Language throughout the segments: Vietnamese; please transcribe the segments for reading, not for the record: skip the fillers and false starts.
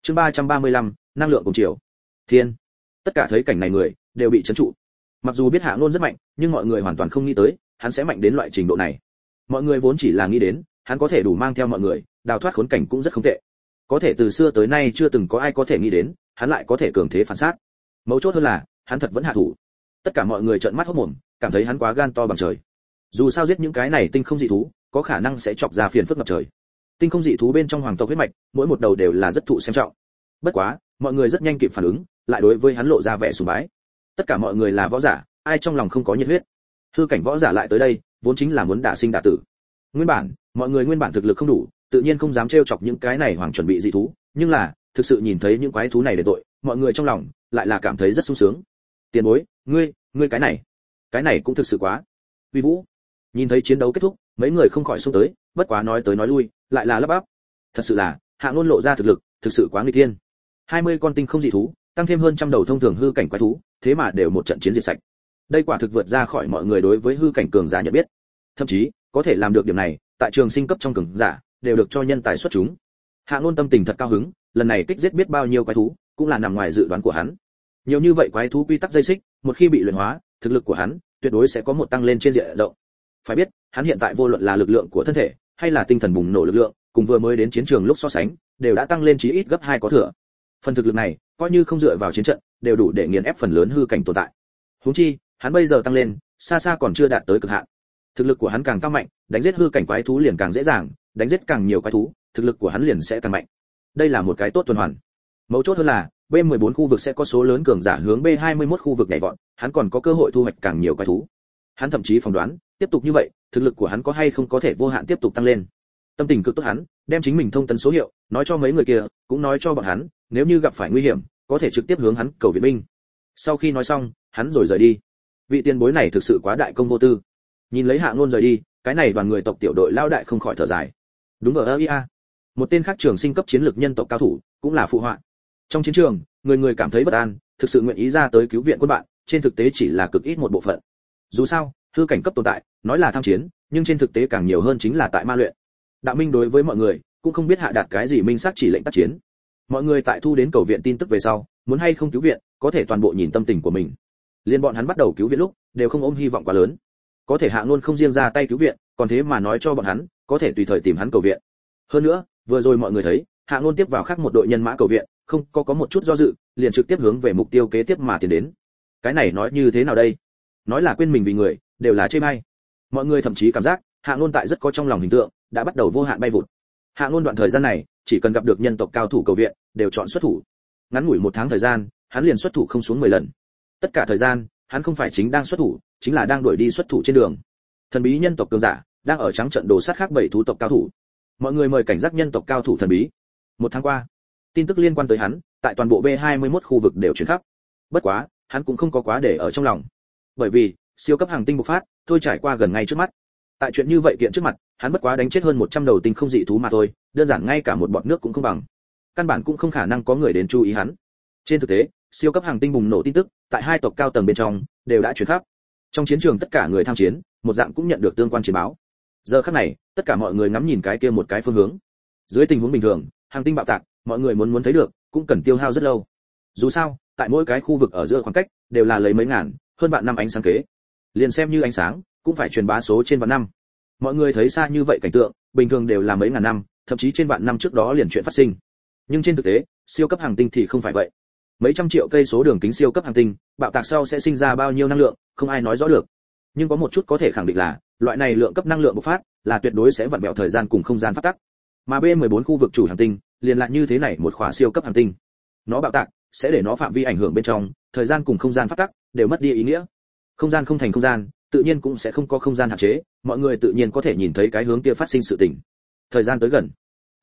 Chương 335, năng lượng cùng chiều. Thiên. Tất cả thấy cảnh này người đều bị chấn trụ. Mặc dù biết Hạ Nôn rất mạnh, nhưng mọi người hoàn toàn không nghĩ tới, hắn sẽ mạnh đến loại trình độ này. Mọi người vốn chỉ là nghĩ đến, hắn có thể đủ mang theo mọi người, đào thoát khốn cảnh cũng rất không tệ. Có thể từ xưa tới nay chưa từng có ai có thể nghĩ đến, hắn lại có thể cường thế phản sát. Mấu chốt hơn là, hắn thật vẫn hạ thủ. Tất cả mọi người trợn mắt hốt mồm, cảm thấy hắn quá gan to bằng trời. Dù sao giết những cái này tinh không dị thú, có khả năng sẽ chọc ra phiền phức ngập trời. Tinh không dị thú bên trong hoàng tộc huyết mạch, mỗi một đầu đều là rất thụ xem trọng. Bất quá, mọi người rất nhanh kịp phản ứng, lại đối với hắn lộ ra vẻ sùng bái. Tất cả mọi người là võ giả, ai trong lòng không có nhiệt huyết. Hư cảnh võ giả lại tới đây, vốn chính là muốn đả sinh đả tử. Nguyên bản, mọi người nguyên bản thực lực không đủ, tự nhiên không dám trêu chọc những cái này hoàng chuẩn bị dị thú, nhưng là, thực sự nhìn thấy những quái thú này để tội, mọi người trong lòng lại là cảm thấy rất sung sướng. Tiền bối, ngươi cái này cũng thực sự quá. Uy Vũ. Nhìn thấy chiến đấu kết thúc, mấy người không khỏi xông tới, bất quá nói tới nói lui, lại là lắp bắp. Thật sự là, Hạ Nôn lộ ra thực lực, thực sự quá nguy thiên. 20 con tinh không dị thú, tăng thêm hơn trăm đầu thông thường hư cảnh quái thú, thế mà đều một trận chiến diệt sạch. Đây quả thực vượt ra khỏi mọi người đối với hư cảnh cường giả nhận biết. Thậm chí, có thể làm được điểm này, tại trường sinh cấp trong cường giả, đều được cho nhân tài xuất chúng. Hạ Nôn tâm tình thật cao hứng, lần này kích giết biết bao nhiêu quái thú, cũng là nằm ngoài dự đoán của hắn. Nhiều như vậy quái thú quy tắc dây xích, một khi bị luyện hóa, thực lực của hắn tuyệt đối sẽ có một tăng lên trên diện rộng. Phải biết, hắn hiện tại vô luận là lực lượng của thân thể, hay là tinh thần bùng nổ lực lượng, cùng vừa mới đến chiến trường lúc so sánh, đều đã tăng lên chí ít gấp 2 có thừa. Phần thực lực này, coi như không dựa vào chiến trận, đều đủ để nghiền ép phần lớn hư cảnh tồn tại. Huống chi, hắn bây giờ tăng lên, xa xa còn chưa đạt tới cực hạn. Thực lực của hắn càng cao mạnh, đánh giết hư cảnh quái thú liền càng dễ dàng, đánh giết càng nhiều quái thú, thực lực của hắn liền sẽ càng mạnh. Đây là một cái tốt tuần hoàn. Mấu chốt hơn là, B14 khu vực sẽ có số lớn cường giả hướng B21 khu vực nhảy vọt, hắn còn có cơ hội thu hoạch càng nhiều quái thú. Hắn thậm chí phỏng đoán, tiếp tục như vậy, thực lực của hắn có hay không có thể vô hạn tiếp tục tăng lên. Tâm tình cực tốt hắn, đem chính mình thông tấn số hiệu, nói cho mấy người kia, cũng nói cho bọn hắn, nếu như gặp phải nguy hiểm, có thể trực tiếp hướng hắn cầu viện binh. Sau khi nói xong, hắn rồi rời đi. Vị tiền bối này thực sự quá đại công vô tư. Nhìn lấy Hạ Nôn rời đi, cái này đoàn người tộc tiểu đội lao đại không khỏi thở dài. Đúng ở ia. Một tên khác trường sinh cấp chiến lược nhân tộc cao thủ, cũng là phụ họa. Trong chiến trường, người người cảm thấy bất an, thực sự nguyện ý ra tới cứu viện quân bạn, trên thực tế chỉ là cực ít một bộ phận. Dù sao, hư cảnh cấp tồn tại, nói là tham chiến, nhưng trên thực tế càng nhiều hơn chính là tại ma luyện. Đạo Minh đối với mọi người, cũng không biết hạ đạt cái gì minh xác chỉ lệnh tác chiến. Mọi người tại thu đến cầu viện tin tức về sau, muốn hay không cứu viện, có thể toàn bộ nhìn tâm tình của mình. Liên bọn hắn bắt đầu cứu viện lúc, đều không ôm hy vọng quá lớn. Có thể Hạ Nôn không riêng ra tay cứu viện, còn thế mà nói cho bọn hắn, có thể tùy thời tìm hắn cầu viện. Hơn nữa, vừa rồi mọi người thấy, Hạ Nôn tiếp vào khác một đội nhân mã cầu viện, không có một chút do dự, liền trực tiếp hướng về mục tiêu kế tiếp mà tiến đến. Cái này nói như thế nào đây? Nói là quên mình vì người, đều là chê bai. Mọi người thậm chí cảm giác, Hạ Nôn tại rất có trong lòng hình tượng, đã bắt đầu vô hạn bay vụt. Hạ Nôn đoạn thời gian này, chỉ cần gặp được nhân tộc cao thủ cầu viện, đều chọn xuất thủ. Ngắn ngủi 1 tháng thời gian, hắn liền xuất thủ không xuống 10 lần. Tất cả thời gian, hắn không phải chính đang xuất thủ, chính là đang đuổi đi xuất thủ trên đường. Thần bí nhân tộc cường giả, đang ở trắng trận đồ sát khác 7 thú tộc cao thủ. Mọi người mời cảnh giác nhân tộc cao thủ thần bí. 1 tháng qua, tin tức liên quan tới hắn, tại toàn bộ B21 khu vực đều truyền khắp. Bất quá, hắn cũng không có quá để ở trong lòng. Bởi vì, siêu cấp hàng tinh bộc phát, thôi trải qua gần ngay trước mắt. Tại chuyện như vậy kiện trước mặt, hắn bất quá đánh chết hơn 100 đầu tinh không dị thú mà thôi, đơn giản ngay cả một bọt nước cũng không bằng. Căn bản cũng không khả năng có người đến chú ý hắn. Trên thực tế, siêu cấp hàng tinh bùng nổ tin tức, tại 2 tộc cao tầng bên trong, đều đã truyền khắp. Trong chiến trường tất cả người tham chiến, một dạng cũng nhận được tương quan chiến báo. Giờ khắc này, tất cả mọi người ngắm nhìn cái kia một cái phương hướng. Dưới tình huống bình thường, hàng tinh bạo tạc, mọi người muốn thấy được, cũng cần tiêu hao rất lâu. Dù sao, tại mỗi cái khu vực ở giữa khoảng cách, đều là lấy mấy ngàn, hơn vạn năm ánh sáng kế. Liền xem như ánh sáng, cũng phải truyền bá số trên vạn năm. Mọi người thấy xa như vậy cảnh tượng, bình thường đều là mấy ngàn năm, thậm chí trên vạn năm trước đó liền chuyện phát sinh. Nhưng trên thực tế, siêu cấp hành tinh thì không phải vậy. Mấy trăm triệu cây số đường kính siêu cấp hành tinh, bạo tạc sau sẽ sinh ra bao nhiêu năng lượng, không ai nói rõ được. Nhưng có một chút có thể khẳng định là, loại này lượng cấp năng lượng bộc phát, là tuyệt đối sẽ vặn vẹo thời gian cùng không gian phát tắc. Mà B14 khu vực chủ hành tinh, liền lại như thế này một khỏa siêu cấp hành tinh. Nó bạo tạc, sẽ để nó phạm vi ảnh hưởng bên trong, thời gian cùng không gian phát tắc đều mất đi ý nghĩa. Không gian không thành không gian, tự nhiên cũng sẽ không có không gian hạn chế, mọi người tự nhiên có thể nhìn thấy cái hướng kia phát sinh sự tình. Thời gian tới gần.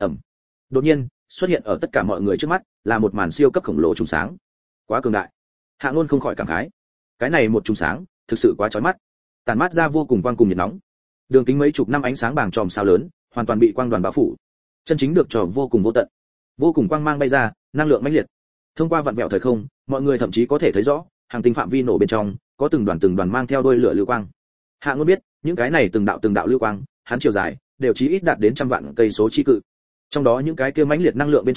Đột nhiên, xuất hiện ở tất cả mọi người trước mắt, là một màn siêu cấp khổng lồ trùng sáng. Quá cường đại. Hạ Nôn không khỏi cảm khái. Cái này một trùng sáng, thực sự quá chói mắt. Tản mát ra vô cùng quang cùng nhiệt nóng. Đường kính mấy chục năm ánh sáng bàng tròm sao lớn, hoàn toàn bị quang đoàn bao phủ. Chân chính được trò vô cùng vô tận. Vô cùng quang mang bay ra, năng lượng mãnh liệt. Thông qua vặn vẹo thời không, mọi người thậm chí có thể thấy rõ, hàng tinh phạm vi nổ bên trong, có từng đoàn mang theo đôi lửa lưu quang. Hạ Nôn biết, những cái này từng đạo lưu quang, hắn chiều dài đều chí ít đạt đến trăm vạn cây số chi cự. Trong đó những cái kia mãnh liệt năng lượng bên trong,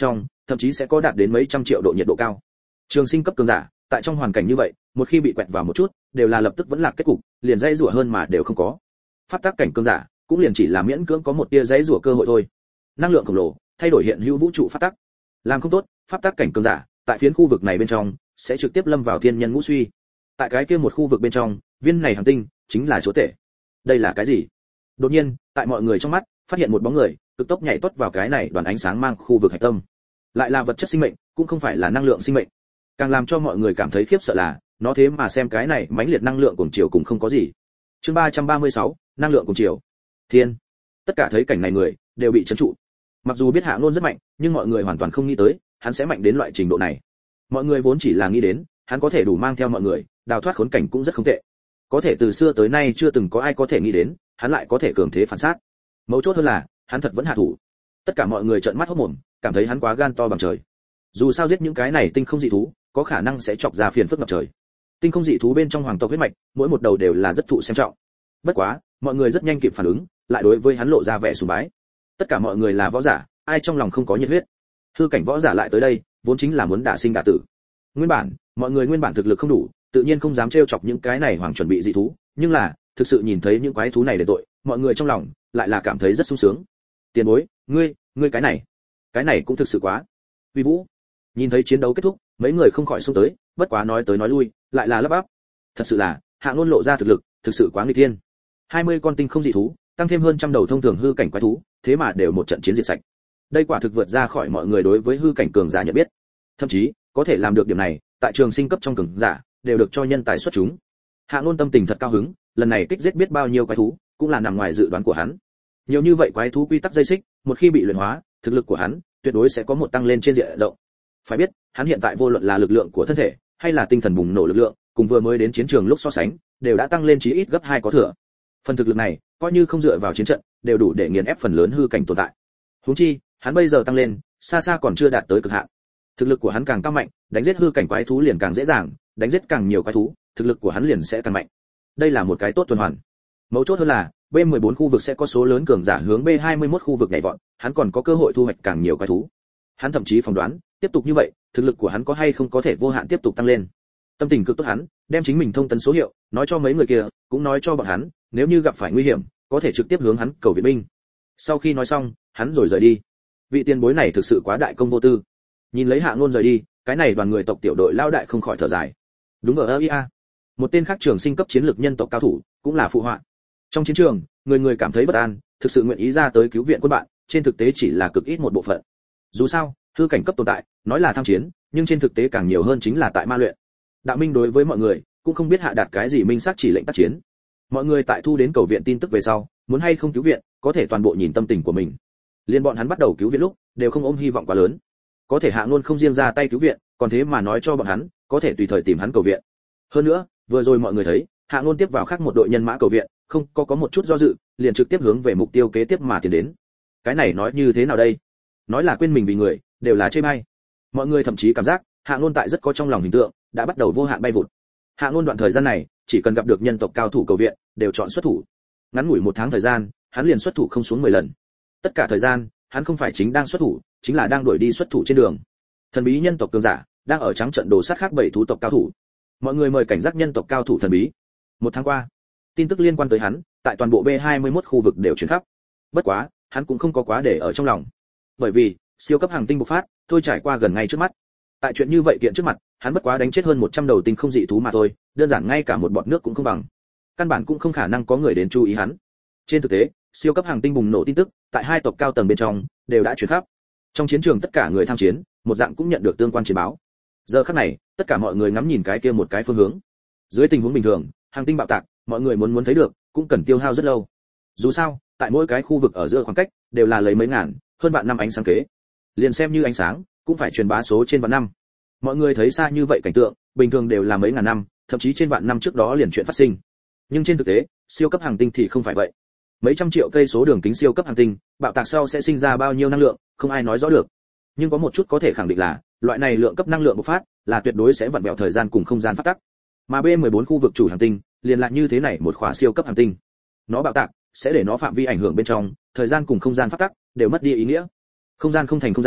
thậm chí sẽ có đạt đến mấy trăm triệu độ nhiệt độ cao. Trường sinh cấp cường giả, tại trong hoàn cảnh như vậy, một khi bị quẹt vào một chút, đều là lập tức vẫn là kết cục, liền dây rủa hơn mà đều không có. Pháp tắc cảnh cường giả, cũng liền chỉ là miễn cưỡng có một tia dây rủa cơ hội thôi. Năng lượng khổng lồ, thay đổi hiện hữu vũ trụ pháp tắc. Làm không tốt, pháp tắc cảnh cường giả, tại phiến khu vực này bên trong, sẽ trực tiếp lâm vào thiên nhân ngũ suy. Tại cái kia một khu vực bên trong, viên này hành tinh chính là chúa tể. Đây là cái gì? Đột nhiên, tại mọi người trong mắt, phát hiện một bóng người, cực tốc nhảy tuốt vào cái này đoàn ánh sáng mang khu vực hạch tâm. Lại là vật chất sinh mệnh, cũng không phải là năng lượng sinh mệnh. Càng làm cho mọi người cảm thấy khiếp sợ là, nó thế mà xem cái này mãnh liệt năng lượng cuồng chiều cũng không có gì. Chương 336, năng lượng cuồng chiều. Thiên. Tất cả thấy cảnh này người đều bị chấn trụ. Mặc dù biết Hạ Nôn rất mạnh, nhưng mọi người hoàn toàn không nghĩ tới, hắn sẽ mạnh đến loại trình độ này. Mọi người vốn chỉ là nghĩ đến, hắn có thể đủ mang theo mọi người, đào thoát khốn cảnh cũng rất không tệ. Có thể từ xưa tới nay chưa từng có ai có thể nghĩ đến, hắn lại có thể cường thế phản sát. Mấu chốt hơn là, hắn thật vẫn hạ thủ. Tất cả mọi người trợn mắt hốt mồm, cảm thấy hắn quá gan to bằng trời. Dù sao giết những cái này tinh không dị thú, có khả năng sẽ chọc ra phiền phức ngập trời. Tinh không dị thú bên trong hoàng tộc huyết mạch, mỗi một đầu đều là rất thụ xem trọng. Bất quá, mọi người rất nhanh kịp phản ứng, lại đối với hắn lộ ra vẻ sùng bái. Tất cả mọi người là võ giả, ai trong lòng không có nhiệt huyết. Hư cảnh võ giả lại tới đây, vốn chính là muốn đả sinh đả tử. Nguyên bản, mọi người nguyên bản thực lực không đủ, tự nhiên không dám trêu chọc những cái này hoàng chuẩn bị dị thú, nhưng là, thực sự nhìn thấy những quái thú này để tội, mọi người trong lòng lại là cảm thấy rất sung sướng. Tiền bối, ngươi cái này cũng thực sự quá. Uy Vũ, nhìn thấy chiến đấu kết thúc, mấy người không khỏi xông tới, bất quá nói tới nói lui, lại là lắp bắp. Thật sự là, Hạ Nôn lộ ra thực lực, thực sự quá nghịch thiên. 20 con tinh không dị thú, tăng thêm hơn trăm đầu thông thường hư cảnh quái thú, thế mà đều một trận chiến diệt sạch. Đây quả thực vượt ra khỏi mọi người đối với hư cảnh cường giả nhận biết. Thậm chí, có thể làm được điểm này, tại trường sinh cấp trong cường giả, đều được cho nhân tài xuất chúng. Hạ Nôn tâm tình thật cao hứng, lần này kích giết biết bao nhiêu quái thú, cũng là nằm ngoài dự đoán của hắn. Nhiều như vậy quái thú quy tắc dây xích, một khi bị luyện hóa, thực lực của hắn tuyệt đối sẽ có một tăng lên trên diện rộng. Phải biết, hắn hiện tại vô luận là lực lượng của thân thể, hay là tinh thần bùng nổ lực lượng, cùng vừa mới đến chiến trường lúc so sánh, đều đã tăng lên chí ít gấp 2 có thừa. Phần thực lực này, coi như không dựa vào chiến trận, đều đủ để nghiền ép phần lớn hư cảnh tồn tại. Huống chi, hắn bây giờ tăng lên, xa xa còn chưa đạt tới cực hạn. Thực lực của hắn càng cao mạnh, đánh giết hư cảnh quái thú liền càng dễ dàng, đánh giết càng nhiều quái thú, thực lực của hắn liền sẽ càng mạnh. Đây là một cái tốt tuần hoàn. Mấu chốt hơn là, B14 khu vực sẽ có số lớn cường giả hướng B21 khu vực nhảy vọt, hắn còn có cơ hội thu hoạch càng nhiều quái thú. Hắn thậm chí phỏng đoán, tiếp tục như vậy, thực lực của hắn có hay không có thể vô hạn tiếp tục tăng lên. Tâm tình cực tốt hắn, đem chính mình thông tấn số hiệu, nói cho mấy người kia, cũng nói cho bọn hắn, nếu như gặp phải nguy hiểm, có thể trực tiếp hướng hắn cầu viện binh. Sau khi nói xong, hắn rồi rời đi. Vị tiền bối này thực sự quá đại công vô tư. Nhìn lấy Hạ Nôn rời đi, cái này đoàn người tộc tiểu đội lao đại không khỏi thở dài. Đúng ở IA, một tên khác trường sinh cấp chiến lược nhân tộc cao thủ, cũng là phụ họa. Trong chiến trường, người người cảm thấy bất an, thực sự nguyện ý ra tới cứu viện quân bạn, trên thực tế chỉ là cực ít một bộ phận. Dù sao, hư cảnh cấp tồn tại, nói là tham chiến, nhưng trên thực tế càng nhiều hơn chính là tại ma luyện. Đạo Minh đối với mọi người, cũng không biết hạ đạt cái gì minh xác chỉ lệnh tác chiến. Mọi người tại thu đến cầu viện tin tức về sau, muốn hay không cứu viện, có thể toàn bộ nhìn tâm tình của mình. Liên bọn hắn bắt đầu cứu viện lúc, đều không ôm hy vọng quá lớn. Có thể Hạ Nôn không riêng ra tay cứu viện, còn thế mà nói cho bọn hắn, có thể tùy thời tìm hắn cầu viện. Hơn nữa, vừa rồi mọi người thấy, Hạ Nôn tiếp vào khác một đội nhân mã cầu viện, không có một chút do dự, liền trực tiếp hướng về mục tiêu kế tiếp mà tiến đến. Cái này nói như thế nào đây? Nói là quên mình vì người, đều là chê bai. Mọi người thậm chí cảm giác, Hạ Nôn tại rất có trong lòng hình tượng, đã bắt đầu vô hạn bay vụt. Hạ Nôn đoạn thời gian này, chỉ cần gặp được nhân tộc cao thủ cầu viện, đều chọn xuất thủ. Ngắn ngủi 1 tháng thời gian, hắn liền xuất thủ không xuống 10 lần. Tất cả thời gian, hắn không phải chính đang xuất thủ, chính là đang đuổi đi xuất thủ trên đường. Thần bí nhân tộc cường giả, đang ở trắng trận đồ sát khác 7 thú tộc cao thủ. Mọi người mời cảnh giác nhân tộc cao thủ thần bí. 1 tháng qua, tin tức liên quan tới hắn, tại toàn bộ B21 khu vực đều truyền khắp. Bất quá, hắn cũng không có quá để ở trong lòng. Bởi vì, siêu cấp hàng tinh bộc phát, thôi trải qua gần ngay trước mắt. Tại chuyện như vậy kiện trước mặt, hắn bất quá đánh chết hơn 100 đầu tinh không dị thú mà thôi, đơn giản ngay cả một bọt nước cũng không bằng. Căn bản cũng không khả năng có người đến chú ý hắn. Trên thực tế, siêu cấp hàng tinh bùng nổ tin tức, tại 2 tộc cao tầng bên trong, đều đã truyền khắp. Trong chiến trường tất cả người tham chiến, một dạng cũng nhận được tương quan chiến báo. Giờ khắc này, tất cả mọi người ngắm nhìn cái kia một cái phương hướng. Dưới tình huống bình thường, hàng tinh bạo tạc, mọi người muốn thấy được, cũng cần tiêu hao rất lâu. Dù sao, tại mỗi cái khu vực ở giữa khoảng cách, đều là lấy mấy ngàn, hơn vạn năm ánh sáng kế. Liền xem như ánh sáng, cũng phải truyền bá số trên vạn năm. Mọi người thấy xa như vậy cảnh tượng, bình thường đều là mấy ngàn năm, thậm chí trên vạn năm trước đó liền chuyện phát sinh. Nhưng trên thực tế, siêu cấp hành tinh thì không phải vậy. Mấy trăm triệu cây số đường kính siêu cấp hành tinh, bạo tạc sau sẽ sinh ra bao nhiêu năng lượng, không ai nói rõ được. Nhưng có một chút có thể khẳng định là, loại này lượng cấp năng lượng bộc phát, là tuyệt đối sẽ vặn vẹo thời gian cùng không gian phát tắc. Mà B14 khu vực chủ hành tinh, liền lại như thế này một khóa siêu cấp hành tinh. Nó bạo tạc, sẽ để nó phạm vi ảnh hưởng bên trong, thời gian cùng không gian phát tắc đều mất đi ý nghĩa. Không gian không thành không gian,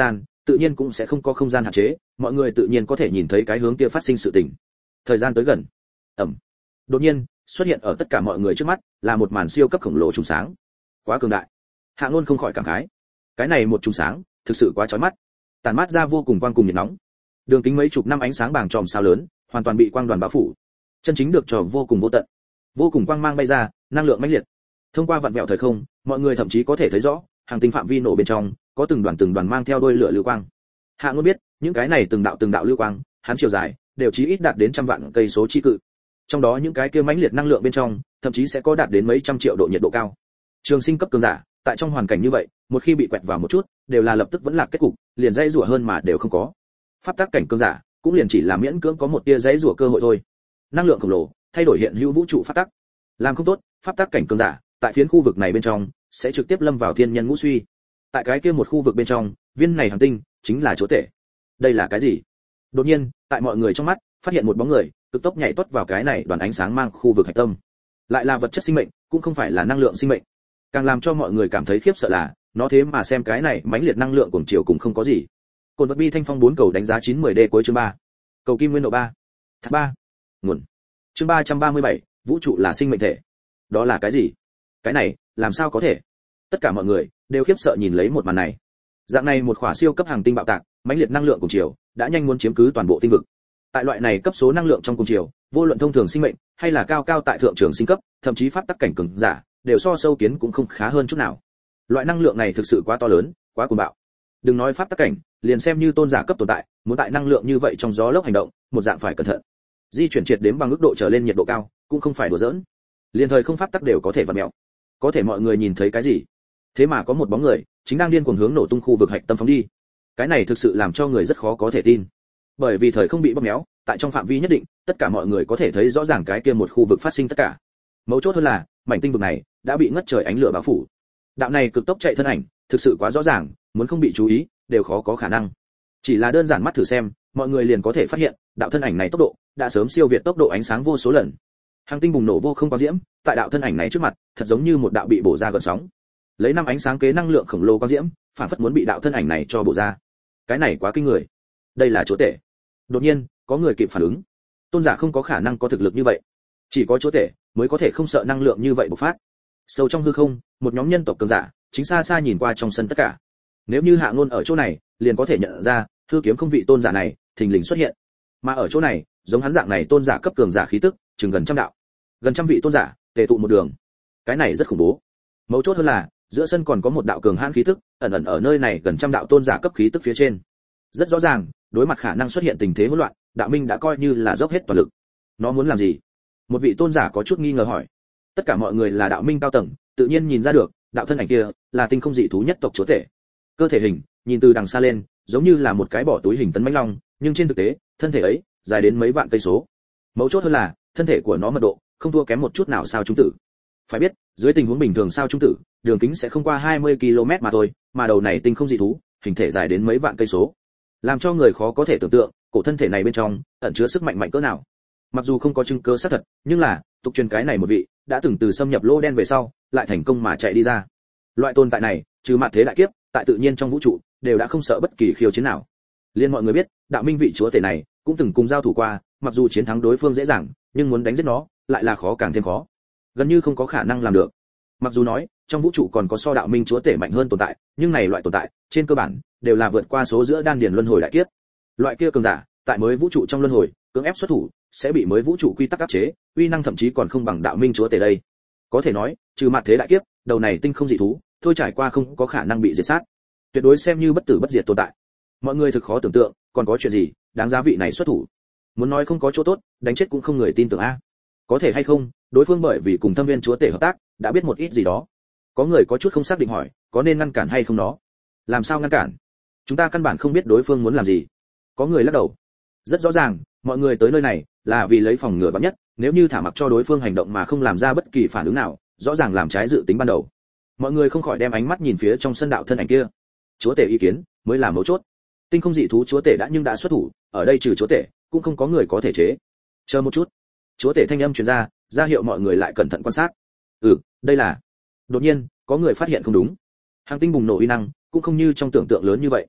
tự nhiên cũng sẽ không có không gian hạn chế, mọi người tự nhiên có thể nhìn thấy cái hướng kia phát sinh sự tình. Thời gian tới gần, đột nhiên xuất hiện ở tất cả mọi người trước mắt là một màn siêu cấp khổng lồ trùng sáng, quá cường đại. Hạ Ngôn không khỏi cảm khái, cái này một trùng sáng thực sự quá chói mắt, tản mát ra vô cùng quang cùng nhiệt nóng, đường kính mấy chục năm ánh sáng bàng tròm sao lớn, hoàn toàn bị quang đoàn bao phủ, chân chính được trò vô cùng vô tận, vô cùng quang mang bay ra, năng lượng mãnh liệt. Thông qua vặn vẹo thời không, mọi người thậm chí có thể thấy rõ, hàng tinh phạm vi nổ bên trong có từng đoàn mang theo đôi lửa lưu quang. Hạ Ngôn biết, những cái này từng đạo lưu quang, hắn chiều dài đều chí ít đạt đến trăm vạn cây số chi cự. Trong đó những cái kia mãnh liệt năng lượng bên trong, thậm chí sẽ có đạt đến mấy trăm triệu độ nhiệt độ cao. Trường sinh cấp cường giả, tại trong hoàn cảnh như vậy, một khi bị quẹt vào một chút, đều là lập tức vẫn lạc kết cục, liền dây rủa hơn mà đều không có. Pháp tắc cảnh cường giả, cũng liền chỉ là miễn cưỡng có một tia dây rủa cơ hội thôi. Năng lượng khổng lồ, thay đổi hiện hữu vũ trụ pháp tắc. Làm không tốt, pháp tắc cảnh cường giả, tại phiến khu vực này bên trong, sẽ trực tiếp lâm vào thiên nhân ngũ suy. Tại cái kia một khu vực bên trong, viên này hành tinh chính là chỗ tể. Đây là cái gì? Đột nhiên, tại mọi người trong mắt, phát hiện một bóng người, cực tốc nhảy tuốt vào cái này đoàn ánh sáng mang khu vực hạch tâm. Lại là vật chất sinh mệnh, cũng không phải là năng lượng sinh mệnh. Càng làm cho mọi người cảm thấy khiếp sợ là, nó thế mà xem cái này mãnh liệt năng lượng cuồng chiều cũng không có gì. Cồn vật bi thanh phong 4 cầu đánh giá 9/10D cuối chương 3. Cầu kim nguyên độ 3. Thác 3. Nguồn. Chương 337, vũ trụ là sinh mệnh thể. Đó là cái gì? Cái này, làm sao có thể? Tất cả mọi người đều khiếp sợ nhìn lấy một màn này. Dạng này một khỏa siêu cấp hành tinh bạo tạc, mãnh liệt năng lượng cuồng chiều, đã nhanh muốn chiếm cứ toàn bộ tinh vực. Tại loại này cấp số năng lượng trong cuồng chiều, vô luận thông thường sinh mệnh, hay là cao tại thượng trường sinh cấp, thậm chí pháp tắc cảnh cường giả, đều so sâu kiến cũng không khá hơn chút nào. Loại năng lượng này thực sự quá to lớn, quá cuồng bạo. Đừng nói pháp tắc cảnh, liền xem như tôn giả cấp tồn tại, muốn tại năng lượng như vậy trong gió lốc hành động, một dạng phải cẩn thận. Di chuyển triệt đếm bằng mức độ trở lên nhiệt độ cao, cũng không phải đùa giỡn. Liên thời không pháp tắc đều có thể vặn mèo. Có thể mọi người nhìn thấy cái gì? Thế mà có một bóng người, chính đang điên cuồng hướng nổ tung khu vực hạch tâm phóng đi. Cái này thực sự làm cho người rất khó có thể tin. Bởi vì thời không bị bóp méo, tại trong phạm vi nhất định, tất cả mọi người có thể thấy rõ ràng cái kia một khu vực phát sinh tất cả. Mấu chốt hơn là, mảnh tinh vực này đã bị ngất trời ánh lửa bao phủ. Đạo này cực tốc chạy thân ảnh, thực sự quá rõ ràng, muốn không bị chú ý, đều khó có khả năng. Chỉ là đơn giản mắt thử xem, mọi người liền có thể phát hiện, đạo thân ảnh này tốc độ đã sớm siêu việt tốc độ ánh sáng vô số lần. Hành tinh bùng nổ vô không có diễm, tại đạo thân ảnh này trước mặt, thật giống như một đạo bị bổ ra gợn sóng. Lấy năm ánh sáng kế năng lượng khổng lồ có diễm, phản phất muốn bị đạo thân ảnh này cho bổ ra. Cái này quá kinh người. Đây là chỗ tể. Đột nhiên, có người kịp phản ứng. Tôn giả không có khả năng có thực lực như vậy. Chỉ có chỗ tể mới có thể không sợ năng lượng như vậy bộc phát. Sâu trong hư không, một nhóm nhân tộc cường giả, chính xa xa nhìn qua trong sân tất cả. Nếu như Hạ Ngôn ở chỗ này, liền có thể nhận ra, hư kiếm không vị tôn giả này, thình lình xuất hiện. Mà ở chỗ này, giống hắn dạng này tôn giả cấp cường giả khí tức, chừng gần trăm đạo. Gần trăm vị tôn giả, tề tụ một đường. Cái này rất khủng bố. Mấu chốt hơn là, giữa sân còn có một đạo cường hãn khí tức, ẩn ở nơi này gần trăm đạo tôn giả cấp khí tức phía trên. Rất rõ ràng, đối mặt khả năng xuất hiện tình thế hỗn loạn, Đạo Minh đã coi như là dốc hết toàn lực. Nó muốn làm gì? Một vị tôn giả có chút nghi ngờ hỏi. Tất cả mọi người là Đạo Minh cao tầng, tự nhiên nhìn ra được, đạo thân ảnh kia là tinh không dị thú nhất tộc chúa tể. Cơ thể hình, nhìn từ đằng xa lên, giống như là một cái bỏ túi hình tấn mãnh long, nhưng trên thực tế, thân thể ấy dài đến mấy vạn cây số. Mấu chốt hơn là, thân thể của nó mật độ không thua kém một chút nào sao trung tử. Phải biết, dưới tình huống bình thường sao trung tử, đường kính sẽ không qua 20 km mà thôi, mà đầu này tinh không dị thú, hình thể dài đến mấy vạn cây số. Làm cho người khó có thể tưởng tượng, cổ thân thể này bên trong ẩn chứa sức mạnh cỡ nào. Mặc dù không có chứng cứ xác thật, nhưng là, tục truyền cái này một vị đã từng từ xâm nhập lô đen về sau, lại thành công mà chạy đi ra. Loại tồn tại này, trừ mạn thế đại kiếp, tại tự nhiên trong vũ trụ, đều đã không sợ bất kỳ khiêu chiến nào. Liên mọi người biết, Đạo Minh vị chúa tể này cũng từng cùng giao thủ qua, mặc dù chiến thắng đối phương dễ dàng, nhưng muốn đánh giết nó, lại là khó càng thêm khó. Gần như không có khả năng làm được. Mặc dù nói, trong vũ trụ còn có so Đạo Minh chúa tể mạnh hơn tồn tại, nhưng này loại tồn tại, trên cơ bản đều là vượt qua số giữa đan điền luân hồi đại kiếp. Loại kia cường giả, tại mới vũ trụ trong luân hồi, cưỡng ép xuất thủ, sẽ bị mới vũ trụ quy tắc áp chế, uy năng thậm chí còn không bằng Đạo Minh chúa tể đây. Có thể nói, trừ mặt thế đại kiếp, đầu này tinh không dị thú, thôi trải qua không có khả năng bị diệt sát. Tuyệt đối xem như bất tử bất diệt tồn tại. Mọi người thực khó tưởng tượng, còn có chuyện gì đáng giá vị này xuất thủ. Muốn nói không có chỗ tốt, đánh chết cũng không người tin tưởng a. Có thể hay không, đối phương bởi vì cùng Thâm Viên chúa tể hợp tác, đã biết một ít gì đó. Có người có chút không xác định hỏi, có nên ngăn cản hay không nó? Làm sao ngăn cản? Chúng ta căn bản không biết đối phương muốn làm gì. Có người lắc đầu. Rất rõ ràng, mọi người tới nơi này là vì lấy phòng ngừa vạn nhất, nếu như thả mặc cho đối phương hành động mà không làm ra bất kỳ phản ứng nào, rõ ràng làm trái dự tính ban đầu. Mọi người không khỏi đem ánh mắt nhìn phía trong sân đạo thân ảnh kia. Chúa tể ý kiến mới là mấu chốt. Tinh không dị thú chúa tể đã xuất thủ, ở đây trừ chúa tể, cũng không có người có thể chế. Chờ một chút. Chúa tể thanh âm truyền ra hiệu mọi người lại cẩn thận quan sát. Đây là. Đột nhiên, có người phát hiện không đúng. Hành tinh bùng nổ uy năng, cũng không như trong tưởng tượng lớn như vậy.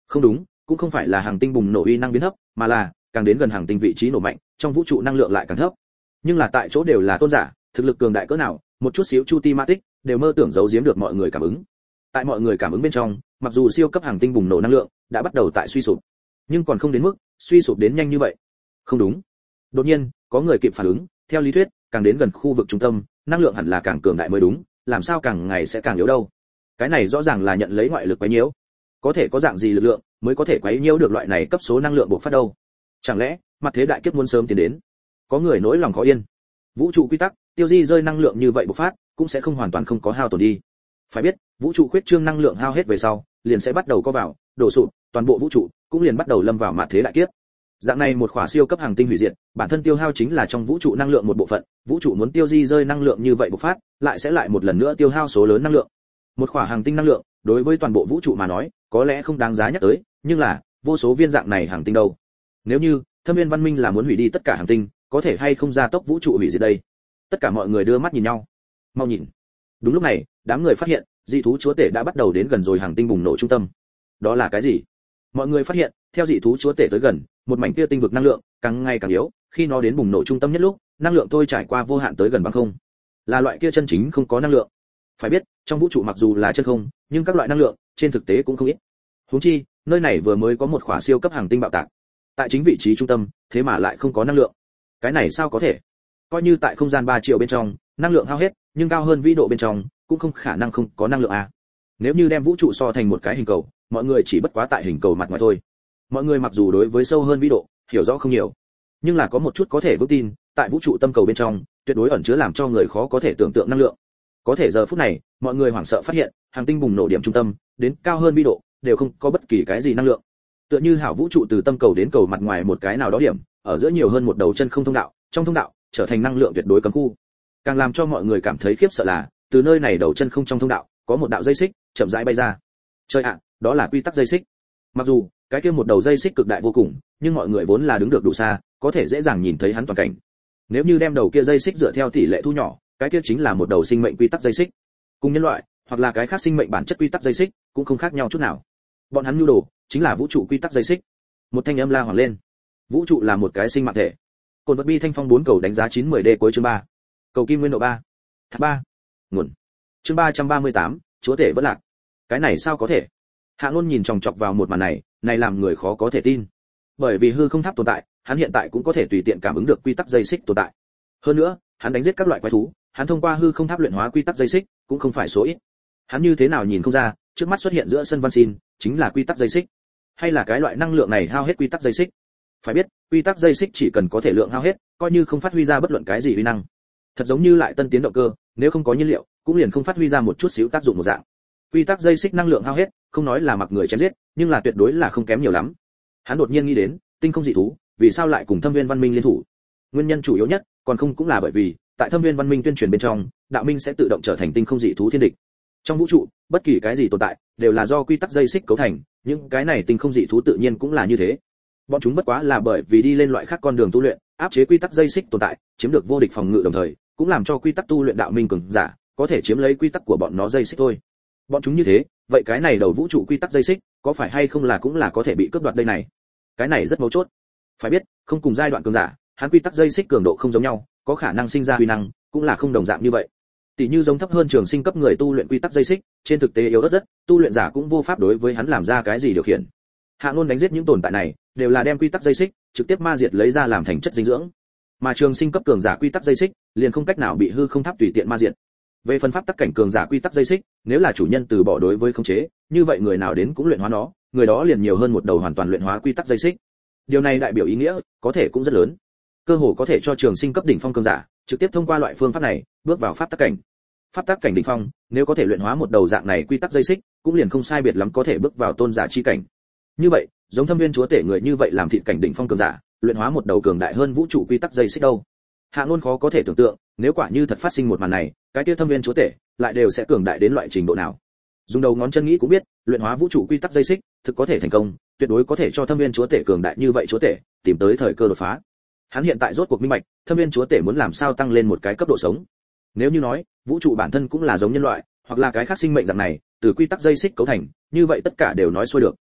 Không đúng, cũng không phải là hành tinh bùng nổ uy năng biến thấp, mà là càng đến gần hành tinh vị trí nổ mạnh, trong vũ trụ năng lượng lại càng thấp. Nhưng là tại chỗ đều là tôn giả, thực lực cường đại cỡ nào, một chút xíu chu ti ma tích đều mơ tưởng giấu giếm được mọi người cảm ứng. Tại mọi người cảm ứng bên trong, mặc dù siêu cấp hành tinh bùng nổ năng lượng đã bắt đầu tại suy sụp, nhưng còn không đến mức suy sụp đến nhanh như vậy. Không đúng. Đột nhiên, có người kịp phản ứng, theo lý thuyết, càng đến gần khu vực trung tâm, năng lượng hẳn là càng cường đại mới đúng, làm sao càng ngày sẽ càng yếu đâu? Cái này rõ ràng là nhận lấy ngoại lực quấy nhiễu. Có thể có dạng gì lực lượng mới có thể quấy nhiễu được loại này cấp số năng lượng bộc phát đâu? Chẳng lẽ mặt thế đại kiếp muốn sớm tiến đến? Có người nỗi lòng khó yên. Vũ trụ quy tắc, tiêu di rơi năng lượng như vậy bộc phát, cũng sẽ không hoàn toàn không có hao tổn đi. Phải biết, vũ trụ khuyết trương năng lượng hao hết về sau, liền sẽ bắt đầu co vào, đổ sụp, toàn bộ vũ trụ cũng liền bắt đầu lâm vào mặt thế đại kiếp. Dạng này một khỏa siêu cấp hành tinh hủy diệt, bản thân tiêu hao chính là trong vũ trụ năng lượng một bộ phận, vũ trụ muốn tiêu di rơi năng lượng như vậy bộc phát, lại sẽ lại một lần nữa tiêu hao số lớn năng lượng. Một khỏa hành tinh năng lượng, đối với toàn bộ vũ trụ mà nói, có lẽ không đáng giá nhắc tới, nhưng là, vô số viên dạng này hành tinh đâu. Nếu như Thâm Viên văn minh là muốn hủy đi tất cả hành tinh, có thể hay không gia tốc vũ trụ hủy diệt đây? Tất cả mọi người đưa mắt nhìn nhau. Mau nhìn. Đúng lúc này, đám người phát hiện, dị thú chúa tể đã bắt đầu đến gần rồi hành tinh bùng nổ trung tâm. Đó là cái gì? Mọi người phát hiện, theo dị thú chúa tể tới gần, một mảnh kia tinh vực năng lượng càng ngày càng yếu, khi nó đến bùng nổ trung tâm nhất lúc, năng lượng thôi trải qua vô hạn tới gần bằng không. Là loại kia chân chính không có năng lượng. Phải biết, trong vũ trụ mặc dù là chân không, nhưng các loại năng lượng trên thực tế cũng không ít. Huống chi, nơi này vừa mới có một khỏa siêu cấp hành tinh bạo tạc. Tại chính vị trí trung tâm, thế mà lại không có năng lượng. Cái này sao có thể? Coi như tại không gian 3 triệu bên trong, năng lượng hao hết, nhưng cao hơn vĩ độ bên trong, cũng không khả năng không có năng lượng à? Nếu như đem vũ trụ so thành một cái hình cầu, mọi người chỉ bất quá tại hình cầu mặt ngoài thôi. Mọi người mặc dù đối với sâu hơn vĩ độ hiểu rõ không nhiều, nhưng là có một chút có thể vững tin, tại vũ trụ tâm cầu bên trong, tuyệt đối ẩn chứa làm cho người khó có thể tưởng tượng năng lượng. Có thể giờ phút này, mọi người hoảng sợ phát hiện, hành tinh bùng nổ điểm trung tâm, đến cao hơn vĩ độ, đều không có bất kỳ cái gì năng lượng. Tựa như hảo vũ trụ từ tâm cầu đến cầu mặt ngoài một cái nào đó điểm, ở giữa nhiều hơn một đầu chân không thông đạo, trong thông đạo trở thành năng lượng tuyệt đối cấm khu. Càng làm cho mọi người cảm thấy khiếp sợ là, từ nơi này đầu chân không trong thông đạo, có một đạo dây xích chậm rãi bay ra. Trời ạ, đó là quy tắc dây xích. Mặc dù cái kia một đầu dây xích cực đại vô cùng, nhưng mọi người vốn là đứng được đủ xa, có thể dễ dàng nhìn thấy hắn toàn cảnh. Nếu như đem đầu kia dây xích dựa theo tỷ lệ thu nhỏ, cái kia chính là một đầu sinh mệnh quy tắc dây xích. Cùng nhân loại, hoặc là cái khác sinh mệnh bản chất quy tắc dây xích, cũng không khác nhau chút nào. Bọn hắn nhu đồ chính là vũ trụ quy tắc dây xích. Một thanh âm la hoảng lên. Vũ trụ là một cái sinh mạng thể. Cồn vật bi thanh phong 4 cầu đánh giá 910D cuối chương 3. Cầu kim nguyên độ 3. Thác 3. Nguồn. Chương 338, chúa tể vẫn lạc. Cái này sao có thể? Hạ Luân nhìn chòng chọc vào một màn này, này làm người khó có thể tin. Bởi vì hư không tháp tồn tại, hắn hiện tại cũng có thể tùy tiện cảm ứng được quy tắc dây xích tồn tại. Hơn nữa, hắn đánh giết các loại quái thú, hắn thông qua hư không tháp luyện hóa quy tắc dây xích, cũng không phải số ít. Hắn như thế nào nhìn không ra, trước mắt xuất hiện giữa sân văn xin, chính là quy tắc dây xích, hay là cái loại năng lượng này hao hết quy tắc dây xích. Phải biết, quy tắc dây xích chỉ cần có thể lượng hao hết, coi như không phát huy ra bất luận cái gì uy năng. Thật giống như lại tân tiến động cơ, nếu không có nhiên liệu, cũng liền không phát huy ra một chút xíu tác dụng một dạng. Quy tắc dây xích năng lượng hao hết, không nói là mặc người chém giết, nhưng là tuyệt đối là không kém nhiều lắm. Hắn đột nhiên nghĩ đến, tinh không dị thú, vì sao lại cùng Thâm Viên văn minh liên thủ? Nguyên nhân chủ yếu nhất, còn không cũng là bởi vì, tại Thâm Viên văn minh tuyên truyền bên trong, đạo minh sẽ tự động trở thành tinh không dị thú thiên địch. Trong vũ trụ, bất kỳ cái gì tồn tại, đều là do quy tắc dây xích cấu thành, những cái này tinh không dị thú tự nhiên cũng là như thế. Bọn chúng bất quá là bởi vì đi lên loại khác con đường tu luyện, áp chế quy tắc dây xích tồn tại, chiếm được vô địch phòng ngự đồng thời, cũng làm cho quy tắc tu luyện đạo minh cường giả có thể chiếm lấy quy tắc của bọn nó dây xích thôi. Bọn chúng như thế, vậy cái này đầu vũ trụ quy tắc dây xích, có phải hay không là cũng là có thể bị cướp đoạt đây này? Cái này rất mấu chốt. Phải biết, không cùng giai đoạn cường giả, hắn quy tắc dây xích cường độ không giống nhau, có khả năng sinh ra uy năng, cũng là không đồng dạng như vậy. Tỷ như giống thấp hơn trường sinh cấp người tu luyện quy tắc dây xích, trên thực tế yếu ớt rất, tu luyện giả cũng vô pháp đối với hắn làm ra cái gì điều khiển. Hạ Luân đánh giết những tồn tại này, đều là đem quy tắc dây xích trực tiếp ma diệt lấy ra làm thành chất dinh dưỡng. Mà trường sinh cấp cường giả quy tắc dây xích, liền không cách nào bị hư không tháp tùy tiện ma diệt. Về phần pháp tắc cảnh cường giả quy tắc dây xích, nếu là chủ nhân từ bỏ đối với khống chế, như vậy người nào đến cũng luyện hóa nó, người đó liền nhiều hơn một đầu hoàn toàn luyện hóa quy tắc dây xích. Điều này đại biểu ý nghĩa có thể cũng rất lớn. Cơ hồ có thể cho trường sinh cấp đỉnh phong cường giả trực tiếp thông qua loại phương pháp này, bước vào pháp tắc cảnh. Pháp tắc cảnh đỉnh phong, nếu có thể luyện hóa một đầu dạng này quy tắc dây xích, cũng liền không sai biệt lắm có thể bước vào tôn giả chi cảnh. Như vậy, giống Thâm Viên chúa tể người như vậy làm thịt cảnh đỉnh phong cường giả, luyện hóa một đầu cường đại hơn vũ trụ quy tắc dây xích đâu. Hạ Luân khó có thể tưởng tượng, nếu quả như thật phát sinh một màn này, cái kia Thâm Viên chúa tể lại đều sẽ cường đại đến loại trình độ nào. Dùng đầu ngón chân nghĩ cũng biết, luyện hóa vũ trụ quy tắc dây xích, thực có thể thành công, tuyệt đối có thể cho Thâm Viên chúa tể cường đại như vậy chúa tể tìm tới thời cơ đột phá. Hắn hiện tại rốt cuộc minh bạch, Thâm Viên chúa tể muốn làm sao tăng lên một cái cấp độ sống. Nếu như nói, vũ trụ bản thân cũng là giống nhân loại, hoặc là cái khác sinh mệnh dạng này, từ quy tắc dây xích cấu thành, như vậy tất cả đều nói xuôi được.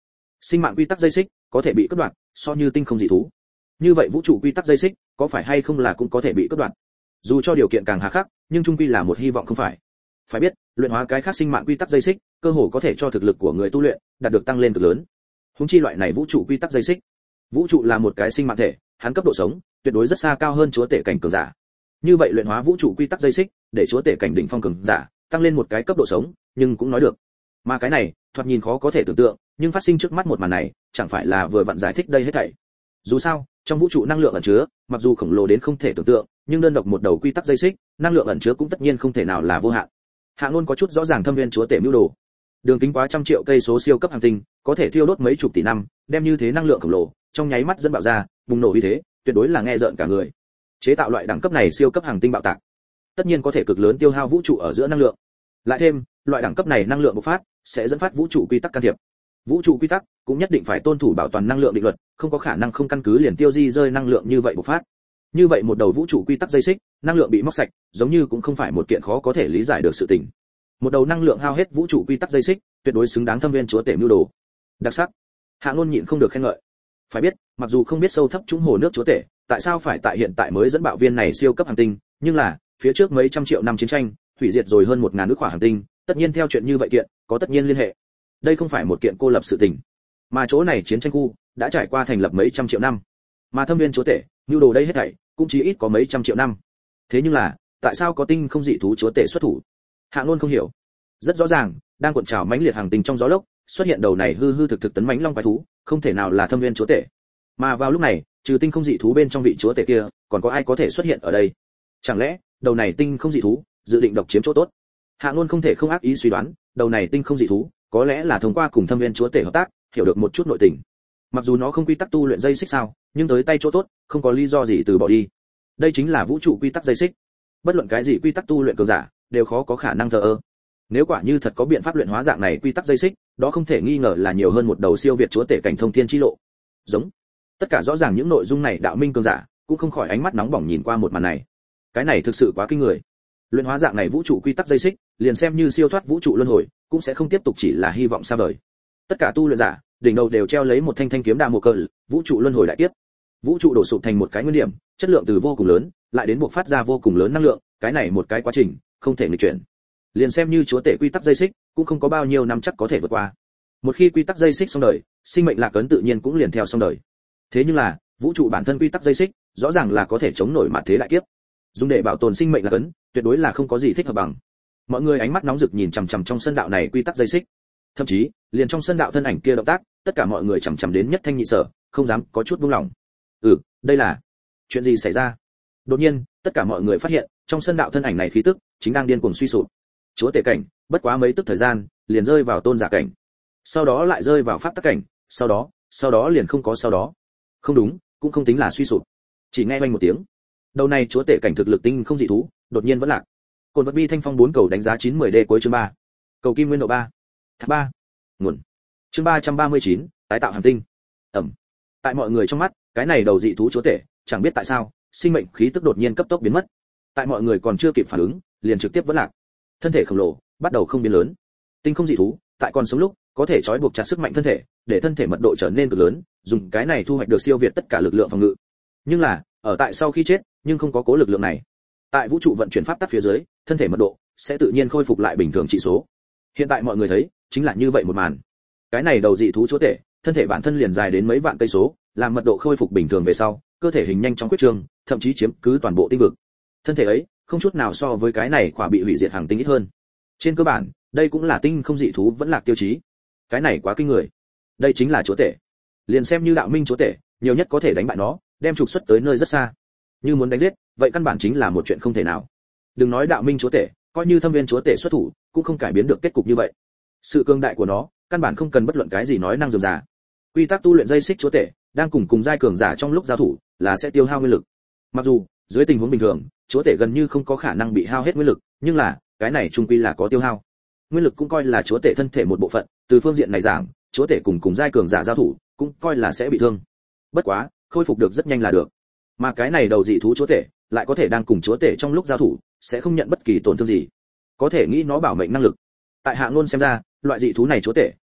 sinh mạng quy tắc dây xích có thể bị cắt đoạn, so như tinh không dị thú. Như vậy vũ trụ quy tắc dây xích có phải hay không là cũng có thể bị cắt đoạn? Dù cho điều kiện càng hà khắc, nhưng chung quy là một hy vọng không phải. Phải biết, luyện hóa cái khác sinh mạng quy tắc dây xích, cơ hồ có thể cho thực lực của người tu luyện đạt được tăng lên cực lớn. Huống chi loại này vũ trụ quy tắc dây xích. Vũ trụ là một cái sinh mạng thể, hắn cấp độ sống tuyệt đối rất xa cao hơn chúa tể cảnh cường giả. Như vậy luyện hóa vũ trụ quy tắc dây xích, để chúa tể cảnh đỉnh phong cường giả tăng lên một cái cấp độ sống, nhưng cũng nói được. Mà cái này, thoạt nhìn khó có thể tưởng tượng, nhưng phát sinh trước mắt một màn này, chẳng phải là vừa vặn giải thích đây hết thảy. Dù sao, trong vũ trụ năng lượng ẩn chứa, mặc dù khổng lồ đến không thể tưởng tượng, nhưng đơn độc một đầu quy tắc dây xích, năng lượng ẩn chứa cũng tất nhiên không thể nào là vô hạn. Hạ Ngôn có chút rõ ràng thâm viên chúa tể mưu đồ. Đường kính quá trăm triệu cây số siêu cấp hành tinh, có thể thiêu đốt mấy chục tỷ năm, đem như thế năng lượng khổng lồ, trong nháy mắt dẫn bạo ra, bùng nổ uy thế, tuyệt đối là nghe rợn cả người. Chế tạo loại đẳng cấp này siêu cấp hành tinh bạo tạc, tất nhiên có thể cực lớn tiêu hao vũ trụ ở giữa năng lượng. Lại thêm, loại đẳng cấp này năng lượng bộc phát, sẽ dẫn phát vũ trụ quy tắc can thiệp. Vũ trụ quy tắc cũng nhất định phải tuân thủ bảo toàn năng lượng định luật, không có khả năng không căn cứ liền tiêu di rơi năng lượng như vậy bộc phát. Như vậy một đầu vũ trụ quy tắc dây xích, năng lượng bị móc sạch, giống như cũng không phải một kiện khó có thể lý giải được sự tình. Một đầu năng lượng hao hết vũ trụ quy tắc dây xích, tuyệt đối xứng đáng thâm viên chúa tể mưu đồ. Đặc sắc. Hạ Ngôn nhịn không được khen ngợi. Phải biết, mặc dù không biết sâu thấp trũng hồ nước chúa tể, tại sao phải tại hiện tại mới dẫn bạo viên này siêu cấp hành tinh, nhưng là, phía trước mấy trăm triệu năm chiến tranh, hủy diệt rồi hơn 1000 nước khỏa hành tinh, tất nhiên theo chuyện như vậy kiện, có tất nhiên liên hệ. Đây không phải một kiện cô lập sự tình, mà chỗ này chiến tranh khu đã trải qua thành lập mấy trăm triệu năm. Mà thâm viên chúa tể, nhu đồ đây hết thảy, cũng chỉ ít có mấy trăm triệu năm. Thế nhưng là, tại sao có tinh không dị thú chúa tể xuất thủ? Hạ Ngôn không hiểu. Rất rõ ràng, đang cuộn trào mãnh liệt hành tinh trong gió lốc, xuất hiện đầu này hư hư thực thực tấn mãnh long quái thú, không thể nào là thâm viên chúa tể. Mà vào lúc này, trừ tinh không dị thú bên trong vị chúa tể kia, còn có ai có thể xuất hiện ở đây? Chẳng lẽ, đầu này tinh không dị thú dự định độc chiếm chỗ tốt? Hạ Ngôn không thể không ác ý suy đoán, đầu này tinh không dị thú, có lẽ là thông qua cùng thâm viên chúa tể hợp tác, hiểu được một chút nội tình. Mặc dù nó không quy tắc tu luyện dây xích sao, nhưng tới tay chỗ tốt, không có lý do gì từ bỏ đi. Đây chính là vũ trụ quy tắc dây xích. Bất luận cái gì quy tắc tu luyện cường giả, đều khó có khả năng thờ ơ. Nếu quả như thật có biện pháp luyện hóa dạng này quy tắc dây xích, đó không thể nghi ngờ là nhiều hơn một đầu siêu việt chúa tể cảnh thông thiên chi lộ. Giống. Tất cả rõ ràng những nội dung này đạo minh cường giả, cũng không khỏi ánh mắt nóng bỏng nhìn qua một màn này. Cái này thực sự quá kinh người. Luyện hóa dạng này vũ trụ quy tắc dây xích, liền xem như siêu thoát vũ trụ luân hồi, cũng sẽ không tiếp tục chỉ là hy vọng xa vời. Tất cả tu luyện giả, đỉnh đầu đều treo lấy một thanh thanh kiếm đa mộ cờ, vũ trụ luân hồi đại kiếp. Vũ trụ đổ sụp thành một cái nguyên điểm, chất lượng từ vô cùng lớn, lại đến buộc phát ra vô cùng lớn năng lượng, cái này một cái quá trình, không thể nghịch chuyển. Liền xem như chúa tể quy tắc dây xích, cũng không có bao nhiêu năm chắc có thể vượt qua. Một khi quy tắc dây xích xong đời, sinh mệnh lạc ấn tự nhiên cũng liền theo xong đời. Thế nhưng là, vũ trụ bản thân quy tắc dây xích, rõ ràng là có thể chống nổi mạt thế đại kiếp. Dùng để bảo tồn sinh mệnh lạc ấn, tuyệt đối là không có gì thích hợp bằng. Mọi người ánh mắt nóng rực nhìn chằm chằm trong sân đạo này quy tắc dây xích. Thậm chí, liền trong sân đạo thân ảnh kia động tác, tất cả mọi người chằm chằm đến nhất thanh nhị sở, không dám có chút buông lỏng. Đây là chuyện gì xảy ra? Đột nhiên, tất cả mọi người phát hiện, trong sân đạo thân ảnh này khí tức chính đang điên cuồng suy sụp. Chúa tể cảnh, bất quá mấy tức thời gian, liền rơi vào tôn giả cảnh. Sau đó lại rơi vào pháp tắc cảnh, sau đó liền không có sau đó. Không đúng, cũng không tính là suy sụp. Chỉ nghe oanh một tiếng. Đầu này chúa tể cảnh thực lực tinh không dị thú, đột nhiên vẫn lạc. Cồn vật bi thanh phong 4 cầu đánh giá 910D cuối chương 3. Cầu kim nguyên độ 3. Tháp 3. Nguồn. Chương 339, tái tạo hành tinh. Tại mọi người trong mắt, cái này đầu dị thú chúa tể, chẳng biết tại sao, sinh mệnh khí tức đột nhiên cấp tốc biến mất. Tại mọi người còn chưa kịp phản ứng, liền trực tiếp vẫn lạc. Thân thể khổng lồ bắt đầu không biến lớn. Tinh không dị thú, tại còn sống lúc, có thể trói buộc chặt sức mạnh thân thể, để thân thể mật độ trở nên cực lớn, dùng cái này thu hoạch được siêu việt tất cả lực lượng phòng ngự. Nhưng là, ở tại sau khi chết, nhưng không có cố lực lượng này. Tại vũ trụ vận chuyển pháp tắc phía dưới, thân thể mật độ sẽ tự nhiên khôi phục lại bình thường trị số. Hiện tại mọi người thấy, chính là như vậy một màn. Cái này đầu dị thú chúa tể, thân thể bản thân liền dài đến mấy vạn cây số, làm mật độ khôi phục bình thường về sau, cơ thể hình nhanh chóng quyết trương, thậm chí chiếm cứ toàn bộ tinh vực. Thân thể ấy, không chút nào so với cái này khỏa bị hủy diệt hàng tinh ít hơn. Trên cơ bản, đây cũng là tinh không dị thú vẫn lạc tiêu chí. Cái này quá kinh người. Đây chính là chúa tể. Liền xem như đạo minh chúa tể, nhiều nhất có thể đánh bại nó, đem trục xuất tới nơi rất xa. Như muốn đánh giết, vậy căn bản chính là một chuyện không thể nào. Đừng nói đạo minh chúa tể, coi như thâm viên chúa tể xuất thủ, cũng không cải biến được kết cục như vậy. Sự cường đại của nó, căn bản không cần bất luận cái gì nói năng dườm già. Quy tắc tu luyện dây xích chúa tể, đang cùng giai cường giả trong lúc giao thủ, là sẽ tiêu hao nguyên lực. Mặc dù, dưới tình huống bình thường, chúa tể gần như không có khả năng bị hao hết nguyên lực, nhưng là, cái này chung quy là có tiêu hao. Nguyên lực cũng coi là chúa tể thân thể một bộ phận, từ phương diện này giảng, chúa tể cùng giai cường giả giao thủ, cũng coi là sẽ bị thương. Bất quá, khôi phục được rất nhanh là được. Mà cái này đầu dị thú chúa tể, lại có thể đang cùng chúa tể trong lúc giao thủ, sẽ không nhận bất kỳ tổn thương gì. Có thể nghĩ nó bảo mệnh năng lực. Tại Hạ Ngôn xem ra, loại dị thú này chúa tể,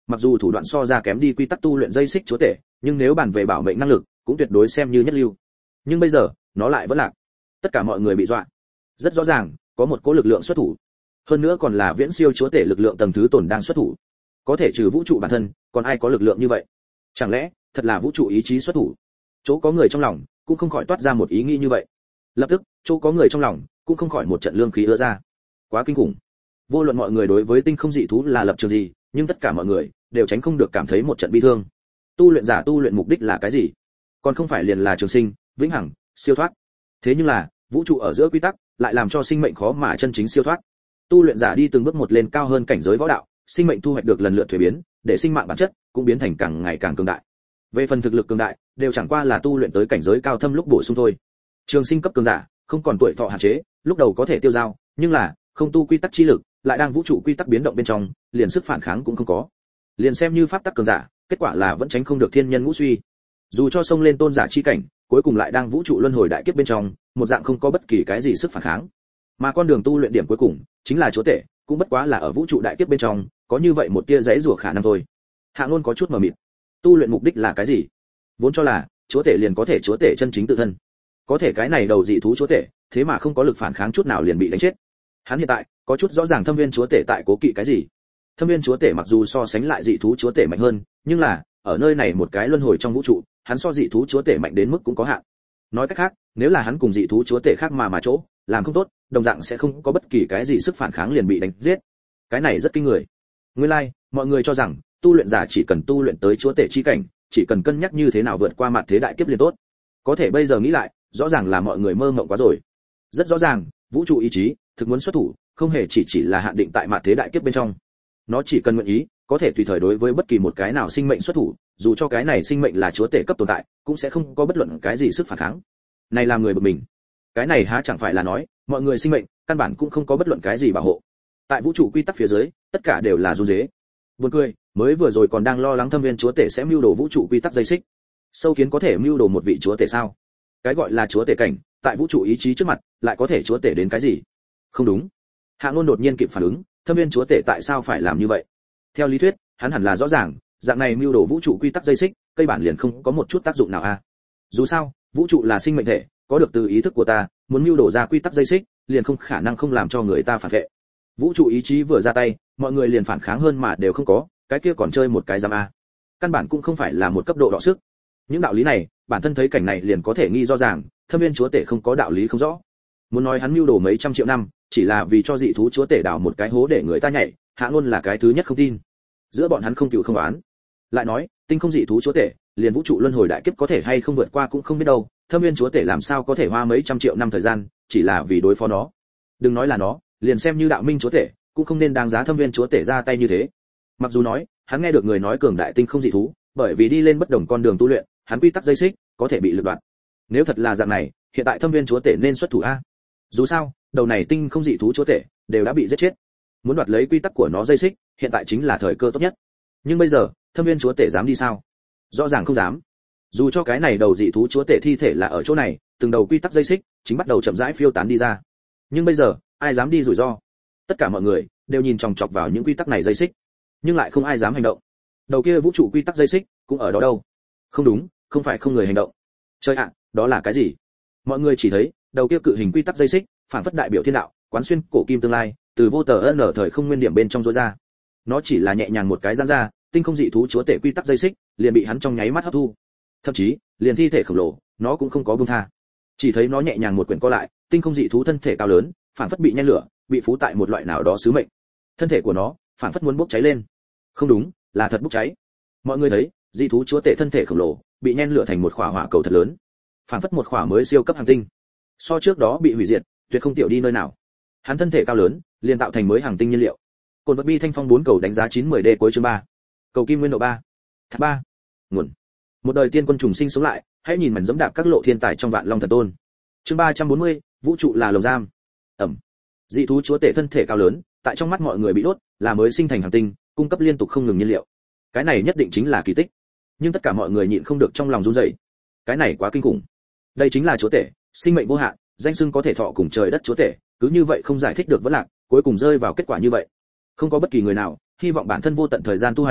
mặc dù thủ đoạn so ra kém đi quy tắc tu luyện dây xích chúa tể, nhưng nếu bàn về bảo mệnh năng lực cũng tuyệt đối xem như nhất lưu. Nhưng bây giờ nó lại vẫn lạc. Tất cả mọi người bị dọa. Rất rõ ràng có một cỗ lực lượng xuất thủ, hơn nữa còn là viễn siêu chúa tể lực lượng tầng thứ tổn đang xuất thủ, có thể trừ vũ trụ bản thân còn ai có lực lượng như vậy? Chẳng lẽ thật là vũ trụ ý chí xuất thủ? Chỗ có người trong lòng cũng không khỏi toát ra một ý nghĩ như vậy. Lập tức chỗ có người trong lòng cũng không khỏi một trận lương khí ứa ra. Quá kinh khủng. Vô luận mọi người đối với tinh không dị thú là lập trường gì, nhưng tất cả mọi người đều tránh không được cảm thấy một trận bi thương. Tu luyện giả tu luyện mục đích là cái gì? Còn không phải liền là trường sinh, vĩnh hằng, siêu thoát. Thế nhưng là vũ trụ ở giữa quy tắc lại làm cho sinh mệnh khó mà chân chính siêu thoát. Tu luyện giả đi từng bước một lên cao hơn cảnh giới võ đạo, sinh mệnh thu hoạch được lần lượt thuế biến, để sinh mạng bản chất cũng biến thành càng ngày càng cường đại. Về phần thực lực cường đại, đều chẳng qua là tu luyện tới cảnh giới cao thâm lúc bổ sung thôi. Trường sinh cấp cường giả, không còn tuổi thọ hạn chế, lúc đầu có thể tiêu dao, nhưng là không tu quy tắc chi lực, lại đang vũ trụ quy tắc biến động bên trong, liền sức phản kháng cũng không có. Liền xem như pháp tắc cường giả, kết quả là vẫn tránh không được thiên nhân ngũ suy. Dù cho xông lên tôn giả chi cảnh, cuối cùng lại đang vũ trụ luân hồi đại kiếp bên trong, một dạng không có bất kỳ cái gì sức phản kháng. Mà con đường tu luyện điểm cuối cùng chính là chúa tể, cũng bất quá là ở vũ trụ đại kiếp bên trong, có như vậy một tia giãy rủa khả năng thôi. Hạ Luân có chút mờ mịt. Tu luyện mục đích là cái gì? Vốn cho là chúa tể liền có thể chúa tể chân chính tự thân. Có thể cái này đầu dị thú chúa tể, thế mà không có lực phản kháng chút nào liền bị đánh chết. Hắn hiện tại có chút rõ ràng thâm viên chúa tể tại cố kỵ cái gì. Thâm viên chúa tể mặc dù so sánh lại dị thú chúa tể mạnh hơn, nhưng là ở nơi này một cái luân hồi trong vũ trụ, hắn so dị thú chúa tể mạnh đến mức cũng có hạn. Nói cách khác, nếu là hắn cùng dị thú chúa tể khác mà chỗ, làm không tốt, đồng dạng sẽ không có bất kỳ cái gì sức phản kháng liền bị đánh giết. Cái này rất kinh người. Nguyên lai, mọi người cho rằng tu luyện giả chỉ cần tu luyện tới chúa tể chi cảnh, chỉ cần cân nhắc như thế nào vượt qua mặt thế đại kiếp liền tốt. Có thể bây giờ nghĩ lại, rõ ràng là mọi người mơ mộng quá rồi. Rất rõ ràng, vũ trụ ý chí thực muốn xuất thủ, không hề chỉ là hạn định tại mặt thế đại kiếp bên trong. Nó chỉ cần nguyện ý, có thể tùy thời đối với bất kỳ một cái nào sinh mệnh xuất thủ, dù cho cái này sinh mệnh là chúa tể cấp tồn tại, cũng sẽ không có bất luận cái gì sức phản kháng. Này làm người bực mình. Cái này há chẳng phải là nói, mọi người sinh mệnh căn bản cũng không có bất luận cái gì bảo hộ. Tại vũ trụ quy tắc phía dưới, tất cả đều là run rế. Buồn cười, mới vừa rồi còn đang lo lắng thâm viên chúa tể sẽ mưu đồ vũ trụ quy tắc dây xích. Sâu kiến có thể mưu đồ một vị chúa tể sao? Cái gọi là chúa tể cảnh, tại vũ trụ ý chí trước mặt, lại có thể chúa tể đến cái gì? Không đúng. Hạ Luân đột nhiên kịp phản ứng, thâm viên chúa tể tại sao phải làm như vậy? Theo lý thuyết, hắn hẳn là rõ ràng, dạng này mưu đồ vũ trụ quy tắc dây xích, cây bản liền không có một chút tác dụng nào a. Dù sao, vũ trụ là sinh mệnh thể, có được từ ý thức của ta, muốn mưu đồ ra quy tắc dây xích, liền không khả năng không làm cho người ta phản vệ. Vũ trụ ý chí vừa ra tay, mọi người liền phản kháng hơn mà đều không có, cái kia còn chơi một cái giam a. Căn bản cũng không phải là một cấp độ đọ sức. Những đạo lý này, bản thân thấy cảnh này liền có thể nghi rõ ràng, thâm viên chúa tể không có đạo lý không rõ. Muốn nói hắn mưu đồ mấy trăm triệu năm, chỉ là vì cho dị thú chúa tể đào một cái hố để người ta nhảy, Hạ Luân là cái thứ nhất không tin. Giữa bọn hắn không cừu không oán. Lại nói, tinh không dị thú chúa tể, liền vũ trụ luân hồi đại kiếp có thể hay không vượt qua cũng không biết đâu, thâm viên chúa tể làm sao có thể hoa mấy trăm triệu năm thời gian, chỉ là vì đối phó nó. Đừng nói là nó, liền xem như đạo minh chúa tể, cũng không nên đáng giá thâm viên chúa tể ra tay như thế. Mặc dù nói, hắn nghe được người nói cường đại tinh không dị thú, bởi vì đi lên bất đồng con đường tu luyện, hắn quy tắc dây xích có thể bị lật đoạn. Nếu thật là dạng này, hiện tại thâm viên chúa tể nên xuất thủ a. Dù sao, đầu này tinh không dị thú chúa tể đều đã bị giết chết. Muốn đoạt lấy quy tắc của nó dây xích, hiện tại chính là thời cơ tốt nhất. Nhưng bây giờ, thâm viên chúa tể dám đi sao? Rõ ràng không dám. Dù cho cái này đầu dị thú chúa tể thi thể là ở chỗ này, từng đầu quy tắc dây xích chính bắt đầu chậm rãi phiêu tán đi ra. Nhưng bây giờ, ai dám đi rủi ro? Tất cả mọi người đều nhìn chòng chọc vào những quy tắc này dây xích, nhưng lại không ai dám hành động. Đầu kia vũ trụ quy tắc dây xích cũng ở đó đâu? Không đúng, không phải không người hành động. Chơi ạ, đó là cái gì? Mọi người chỉ thấy, đầu kia cự hình quy tắc dây xích, phản phất đại biểu thiên đạo, quán xuyên cổ kim tương lai, từ vô tờ n thời không nguyên điểm bên trong rối ra. Nó chỉ là nhẹ nhàng một cái giãn ra, tinh không dị thú chúa tể quy tắc dây xích liền bị hắn trong nháy mắt hấp thu. Thậm chí, liền thi thể khổng lồ, nó cũng không có buông tha. Chỉ thấy nó nhẹ nhàng một quyển co lại, tinh không dị thú thân thể cao lớn, phản phất bị nhen lửa, bị phú tại một loại nào đó sứ mệnh. Thân thể của nó, phản phất muốn bốc cháy lên. Không đúng, là thật bốc cháy. Mọi người thấy, dị thú chúa tể thân thể khổng lồ, bị nhen lửa thành một khỏa hỏa cầu thật lớn. Phản phất một khỏa mới siêu cấp hành tinh. So trước đó bị hủy diệt, tuyệt không tiểu đi nơi nào. Hắn thân thể cao lớn, liền tạo thành mới hành tinh nhiên liệu. Cồn vật bi thanh phong 4 cầu đánh giá 910D cuối chương 3. Cầu kim nguyên độ 3. Thác 3. Nguồn. Một đời tiên quân trùng sinh sống lại, hãy nhìn mảnh dẫm đạp các lộ thiên tài trong vạn long thần tôn. Chương 340, vũ trụ là lồng giam. Ẩm. Dị thú chúa tể thân thể cao lớn, tại trong mắt mọi người bị đốt, là mới sinh thành hành tinh, cung cấp liên tục không ngừng nhiên liệu. Cái này nhất định chính là kỳ tích. Nhưng tất cả mọi người nhịn không được trong lòng run rẩy. Cái này quá kinh khủng. Đây chính là chúa tể, sinh mệnh vô hạn, danh xưng có thể thọ cùng trời đất chúa tể, cứ như vậy không giải thích được vẫn lạc, cuối cùng rơi vào kết quả như vậy. Không có bất kỳ người nào hy vọng bản thân vô tận thời gian tu hành,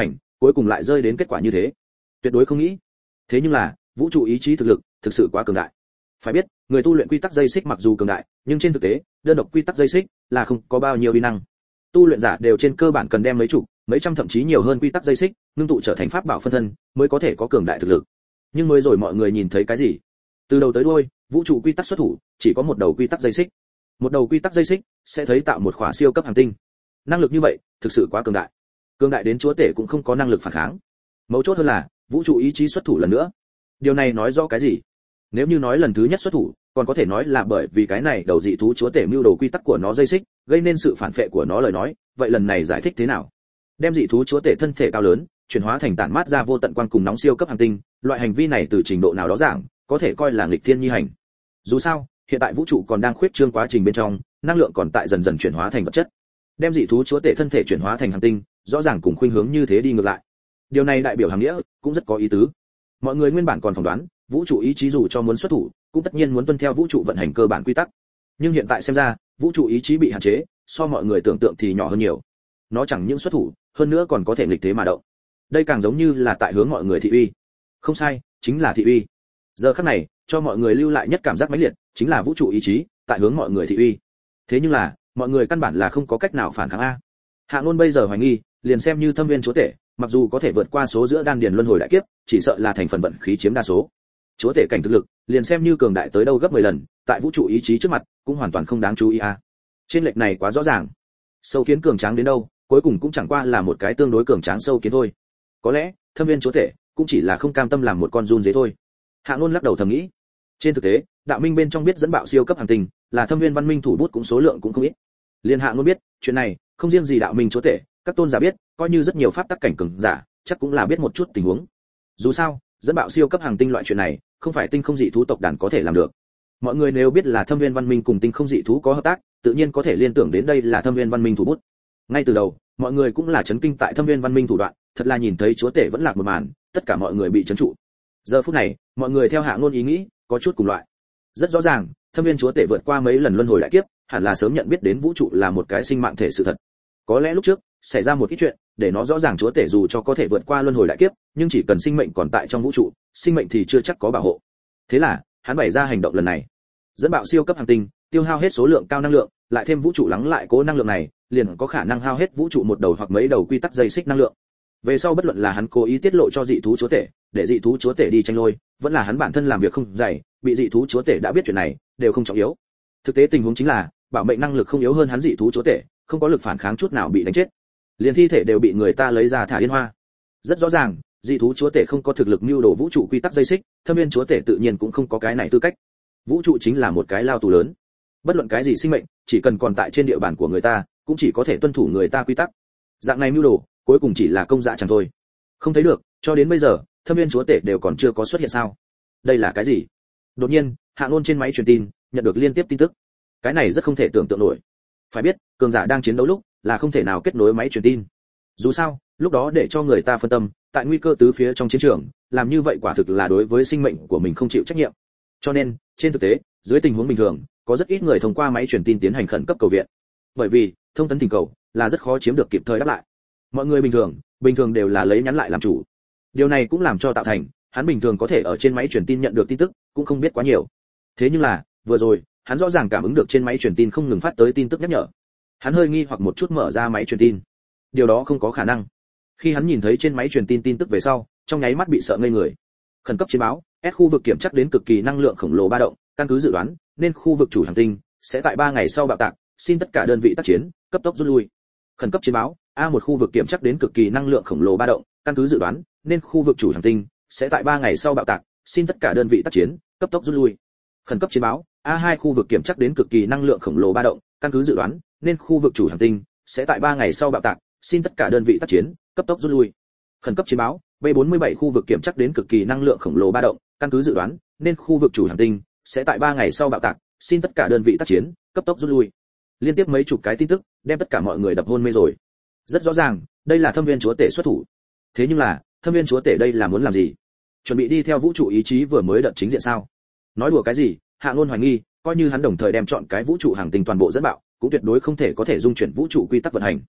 cuối cùng lại rơi đến kết quả như thế. Tuyệt đối không nghĩ. Thế nhưng là, vũ trụ ý chí thực lực thực sự quá cường đại. Phải biết, người tu luyện quy tắc dây xích mặc dù cường đại, nhưng trên thực tế, đơn độc quy tắc dây xích là không có bao nhiêu uy năng. Tu luyện giả đều trên cơ bản cần đem mấy chục, mấy trăm thậm chí nhiều hơn quy tắc dây xích, ngưng tụ trở thành pháp bảo phân thân, mới có thể có cường đại thực lực. Nhưng mới rồi mọi người nhìn thấy cái gì? Từ đầu tới đuôi, vũ trụ quy tắc xuất thủ, chỉ có một đầu quy tắc dây xích. Một đầu quy tắc dây xích sẽ thấy tạo một khỏa siêu cấp hành tinh. Năng lực như vậy, thực sự quá cường đại. Cường đại đến chúa tể cũng không có năng lực phản kháng. Mấu chốt hơn là, vũ trụ ý chí xuất thủ lần nữa. Điều này nói rõ cái gì? Nếu như nói lần thứ nhất xuất thủ, còn có thể nói là bởi vì cái này đầu dị thú chúa tể mưu đồ quy tắc của nó dây xích, gây nên sự phản phệ của nó lời nói, vậy lần này giải thích thế nào? Đem dị thú chúa tể thân thể cao lớn, chuyển hóa thành tản mát ra vô tận quang cùng nóng siêu cấp hành tinh, loại hành vi này từ trình độ nào đó giảng, có thể coi là nghịch thiên nhi hành. Dù sao, hiện tại vũ trụ còn đang khuyết trương quá trình bên trong, năng lượng còn tại dần dần chuyển hóa thành vật chất. Đem dị thú chúa tể thân thể chuyển hóa thành hành tinh, rõ ràng cùng khuynh hướng như thế đi ngược lại. Điều này đại biểu hàng nghĩa cũng rất có ý tứ. Mọi người nguyên bản còn phỏng đoán, vũ trụ ý chí dù cho muốn xuất thủ, cũng tất nhiên muốn tuân theo vũ trụ vận hành cơ bản quy tắc. Nhưng hiện tại xem ra, vũ trụ ý chí bị hạn chế, so mọi người tưởng tượng thì nhỏ hơn nhiều. Nó chẳng những xuất thủ, hơn nữa còn có thể nghịch thế mà động. Đây càng giống như là tại hướng mọi người thị uy. Không sai, chính là thị uy. Giờ khắc này, cho mọi người lưu lại nhất cảm giác mãnh liệt, chính là vũ trụ ý chí tại hướng mọi người thị uy. Thế nhưng là, mọi người căn bản là không có cách nào phản kháng a. Hạ Ngôn bây giờ hoài nghi, liền xem như thâm viên chúa tể, mặc dù có thể vượt qua số giữa đan điền luân hồi đại kiếp, chỉ sợ là thành phần vận khí chiếm đa số. Chúa tể cảnh thực lực, liền xem như cường đại tới đâu gấp 10 lần, tại vũ trụ ý chí trước mặt, cũng hoàn toàn không đáng chú ý a. Trên lệch này quá rõ ràng. Sâu kiến cường tráng đến đâu, cuối cùng cũng chẳng qua là một cái tương đối cường tráng sâu kiến thôi. Có lẽ, thâm viên chúa tể cũng chỉ là không cam tâm làm một con giun dế thôi. Hạ Ngôn lắc đầu thầm nghĩ. Trên thực tế, đạo minh bên trong biết dẫn bạo siêu cấp hành tinh, là thâm viên văn minh thủ bút cũng số lượng cũng không ít. Liên Hạ Ngôn biết, chuyện này không riêng gì đạo minh chúa tể, các tôn giả biết, coi như rất nhiều pháp tắc cảnh cường giả, chắc cũng là biết một chút tình huống. Dù sao, dẫn bạo siêu cấp hành tinh loại chuyện này, không phải tinh không dị thú tộc đàn có thể làm được. Mọi người nếu biết là thâm viên văn minh cùng tinh không dị thú có hợp tác, tự nhiên có thể liên tưởng đến đây là thâm viên văn minh thủ bút. Ngay từ đầu, mọi người cũng là chấn kinh tại thâm viên văn minh thủ đoạn, thật là nhìn thấy chúa tể vẫn lạc một màn, tất cả mọi người bị chấn trụ. Giờ phút này, mọi người theo Hạ Ngôn ý nghĩ, có chút cùng loại. Rất rõ ràng, thâm viên chúa tể vượt qua mấy lần luân hồi đại kiếp, hẳn là sớm nhận biết đến vũ trụ là một cái sinh mạng thể sự thật. Có lẽ lúc trước xảy ra một ít chuyện, để nó rõ ràng chúa tể dù cho có thể vượt qua luân hồi đại kiếp, nhưng chỉ cần sinh mệnh còn tại trong vũ trụ, sinh mệnh thì chưa chắc có bảo hộ. Thế là, hắn bày ra hành động lần này. Dẫn bạo siêu cấp hành tinh, tiêu hao hết số lượng cao năng lượng, lại thêm vũ trụ lắng lại cố năng lượng này, liền có khả năng hao hết vũ trụ một đầu hoặc mấy đầu quy tắc dây xích năng lượng. Về sau bất luận là hắn cố ý tiết lộ cho dị thú chúa tể, để dị thú chúa tể đi tranh lôi, vẫn là hắn bản thân làm việc không dày, bị dị thú chúa tể đã biết chuyện này, đều không trọng yếu. Thực tế tình huống chính là, bảo mệnh năng lực không yếu hơn hắn dị thú chúa tể, không có lực phản kháng chút nào bị đánh chết. Liền thi thể đều bị người ta lấy ra thả yên hoa. Rất rõ ràng, dị thú chúa tể không có thực lực mưu đồ vũ trụ quy tắc dây xích, thâm viên chúa tể tự nhiên cũng không có cái này tư cách. Vũ trụ chính là một cái lao tù lớn. Bất luận cái gì sinh mệnh, chỉ cần còn tại trên địa bàn của người ta, cũng chỉ có thể tuân thủ người ta quy tắc. Dạng này mưu đồ, cuối cùng chỉ là công dạ chẳng thôi. Không thấy được, cho đến bây giờ, thâm viên chúa tể đều còn chưa có xuất hiện sao? Đây là cái gì? Đột nhiên, Hạ Ngôn trên máy truyền tin, nhận được liên tiếp tin tức. Cái này rất không thể tưởng tượng nổi. Phải biết, cường giả đang chiến đấu lúc, là không thể nào kết nối máy truyền tin. Dù sao, lúc đó để cho người ta phân tâm, tại nguy cơ tứ phía trong chiến trường, làm như vậy quả thực là đối với sinh mệnh của mình không chịu trách nhiệm. Cho nên, trên thực tế, dưới tình huống bình thường, có rất ít người thông qua máy truyền tin tiến hành khẩn cấp cầu viện. Bởi vì, thông tấn tình cầu là rất khó chiếm được kịp thời đáp lại. Mọi người bình thường đều là lấy nhắn lại làm chủ. Điều này cũng làm cho tạo thành, hắn bình thường có thể ở trên máy truyền tin nhận được tin tức, cũng không biết quá nhiều. Thế nhưng là, vừa rồi, hắn rõ ràng cảm ứng được trên máy truyền tin không ngừng phát tới tin tức nhắc nhở. Hắn hơi nghi hoặc một chút mở ra máy truyền tin. Điều đó không có khả năng. Khi hắn nhìn thấy trên máy truyền tin tin tức về sau, trong nháy mắt bị sợ ngây người. Khẩn cấp chiến báo, S khu vực kiểm chắc đến cực kỳ năng lượng khổng lồ ba động, căn cứ dự đoán, nên khu vực chủ hành tinh sẽ tại 3 ngày sau bạo tạc, xin tất cả đơn vị tác chiến cấp tốc rút lui. Khẩn cấp chiến báo, A1 khu vực kiểm chắc đến cực kỳ năng lượng khổng lồ ba động, căn cứ dự đoán, nên khu vực chủ hành tinh sẽ tại 3 ngày sau bạo tạc, xin tất cả đơn vị tác chiến cấp tốc rút lui. Khẩn cấp chiến báo, A2 khu vực kiểm chắc đến cực kỳ năng lượng khổng lồ ba động, căn cứ dự đoán, nên khu vực chủ hành tinh sẽ tại 3 ngày sau bạo tạc, xin tất cả đơn vị tác chiến cấp tốc rút lui. Khẩn cấp chiến báo, B47 khu vực kiểm chắc đến cực kỳ năng lượng khổng lồ ba động, căn cứ dự đoán, nên khu vực chủ hành tinh sẽ tại 3 ngày sau bạo tạc, xin tất cả đơn vị tác chiến cấp tốc rút lui. Liên tiếp mấy chục cái tin tức, đem tất cả mọi người đập hôn mê rồi. Rất rõ ràng, đây là thâm viên chúa tể xuất thủ. Thế nhưng là, thâm viên chúa tể đây là muốn làm gì? Chuẩn bị đi theo vũ trụ ý chí vừa mới đợt chính diện sao? Nói đùa cái gì? Hạ Ngôn hoài nghi, coi như hắn đồng thời đem chọn cái vũ trụ hàng tinh toàn bộ dẫn bạo, cũng tuyệt đối không thể có thể dung chuyển vũ trụ quy tắc vận hành.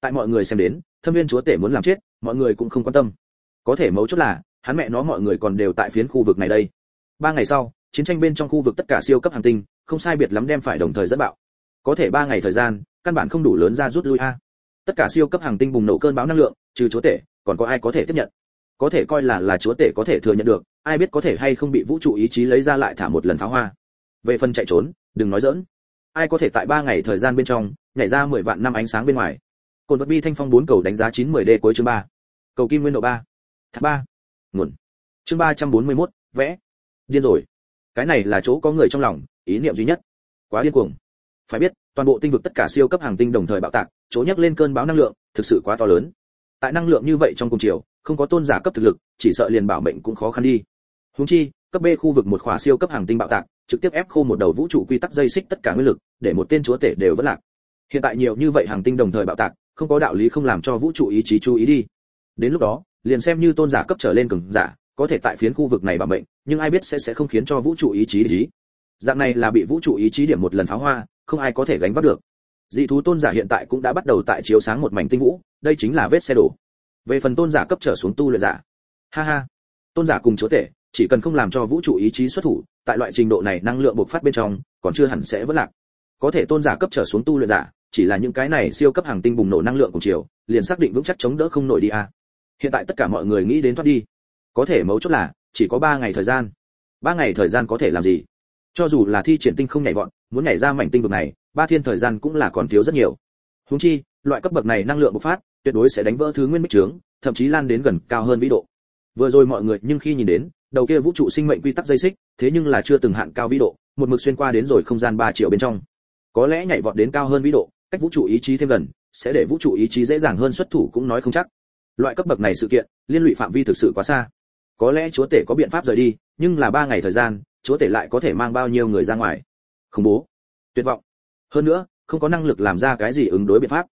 Tại mọi người xem đến, Thâm Viên chúa tể muốn làm chết, mọi người cũng không quan tâm. Có thể mấu chốt là, hắn mẹ nó mọi người còn đều tại phiến khu vực này đây. 3 ngày sau, chiến tranh bên trong khu vực tất cả siêu cấp hành tinh, không sai biệt lắm đem phải đồng thời dẫn bạo. Có thể 3 ngày thời gian, căn bản không đủ lớn ra rút lui a. Tất cả siêu cấp hành tinh bùng nổ cơn bão năng lượng, trừ chúa tể, còn có ai có thể tiếp nhận? Có thể coi là chúa tể có thể thừa nhận được, ai biết có thể hay không bị vũ trụ ý chí lấy ra lại thả một lần pháo hoa. Về phần chạy trốn, đừng nói giỡn. Ai có thể tại 3 ngày thời gian bên trong, nhảy ra 10 vạn năm ánh sáng bên ngoài. Cồn vật bi thanh phong 4 cầu đánh giá 9-10D cuối chương 3. Cầu kim nguyên độ 3. Thác 3. Nguồn. Chương 341, vẽ. Điên rồi. Cái này là chỗ có người trong lòng, ý niệm duy nhất. Quá điên cuồng. Phải biết, toàn bộ tinh vực tất cả siêu cấp hành tinh đồng thời bạo tạc, chỗ nhắc lên cơn bão năng lượng, thực sự quá to lớn. Tại năng lượng như vậy trong cùng chiều, không có tôn giả cấp thực lực, chỉ sợ liền bảo mệnh cũng khó khăn đi. Huống chi, cấp B khu vực một khỏa siêu cấp hành tinh bạo tạc, trực tiếp ép khô một đầu vũ trụ quy tắc dây xích tất cả nguyên lực, để một tên chúa tể đều vỡ lạc. Hiện tại nhiều như vậy hành tinh đồng thời bạo tạc, không có đạo lý không làm cho vũ trụ ý chí chú ý đi. Đến lúc đó, liền xem như tôn giả cấp trở lên cường giả, có thể tại phiến khu vực này bảo mệnh, nhưng ai biết sẽ không khiến cho vũ trụ ý chí để ý. Dạng này là bị vũ trụ ý chí điểm một lần pháo hoa, không ai có thể gánh vác được. Dị thú tôn giả hiện tại cũng đã bắt đầu tại chiếu sáng một mảnh tinh vũ, đây chính là vết xe đổ. Về phần tôn giả cấp trở xuống tu luyện giả, ha ha, tôn giả cùng chúa tể, chỉ cần không làm cho vũ trụ ý chí xuất thủ, tại loại trình độ này năng lượng bộc phát bên trong, còn chưa hẳn sẽ vỡ lạc. Có thể tôn giả cấp trở xuống tu luyện giả, chỉ là những cái này siêu cấp hành tinh bùng nổ năng lượng cùng chiều, liền xác định vững chắc chống đỡ không nổi đi a. Hiện tại tất cả mọi người nghĩ đến thoát đi. Có thể mấu chốt là, chỉ có 3 ngày thời gian. 3 ngày thời gian có thể làm gì? Cho dù là thi triển tinh không nhảy vọt, muốn nhảy ra mảnh tinh vực này, 3 thiên thời gian cũng là còn thiếu rất nhiều. Huống chi, loại cấp bậc này năng lượng bộc phát, tuyệt đối sẽ đánh vỡ thứ nguyên bích trướng, thậm chí lan đến gần cao hơn vĩ độ. Vừa rồi mọi người nhưng khi nhìn đến, đầu kia vũ trụ sinh mệnh quy tắc dây xích, thế nhưng là chưa từng hạn cao vĩ độ, một mực xuyên qua đến rồi không gian 3 triệu bên trong. Có lẽ nhảy vọt đến cao hơn vĩ độ, cách vũ trụ ý chí thêm gần, sẽ để vũ trụ ý chí dễ dàng hơn xuất thủ cũng nói không chắc. Loại cấp bậc này sự kiện, liên lụy phạm vi thực sự quá xa. Có lẽ chúa tể có biện pháp rời đi, nhưng là 3 ngày thời gian, chúa tể lại có thể mang bao nhiêu người ra ngoài? Khủng bố, tuyệt vọng. Hơn nữa, không có năng lực làm ra cái gì ứng đối biện pháp.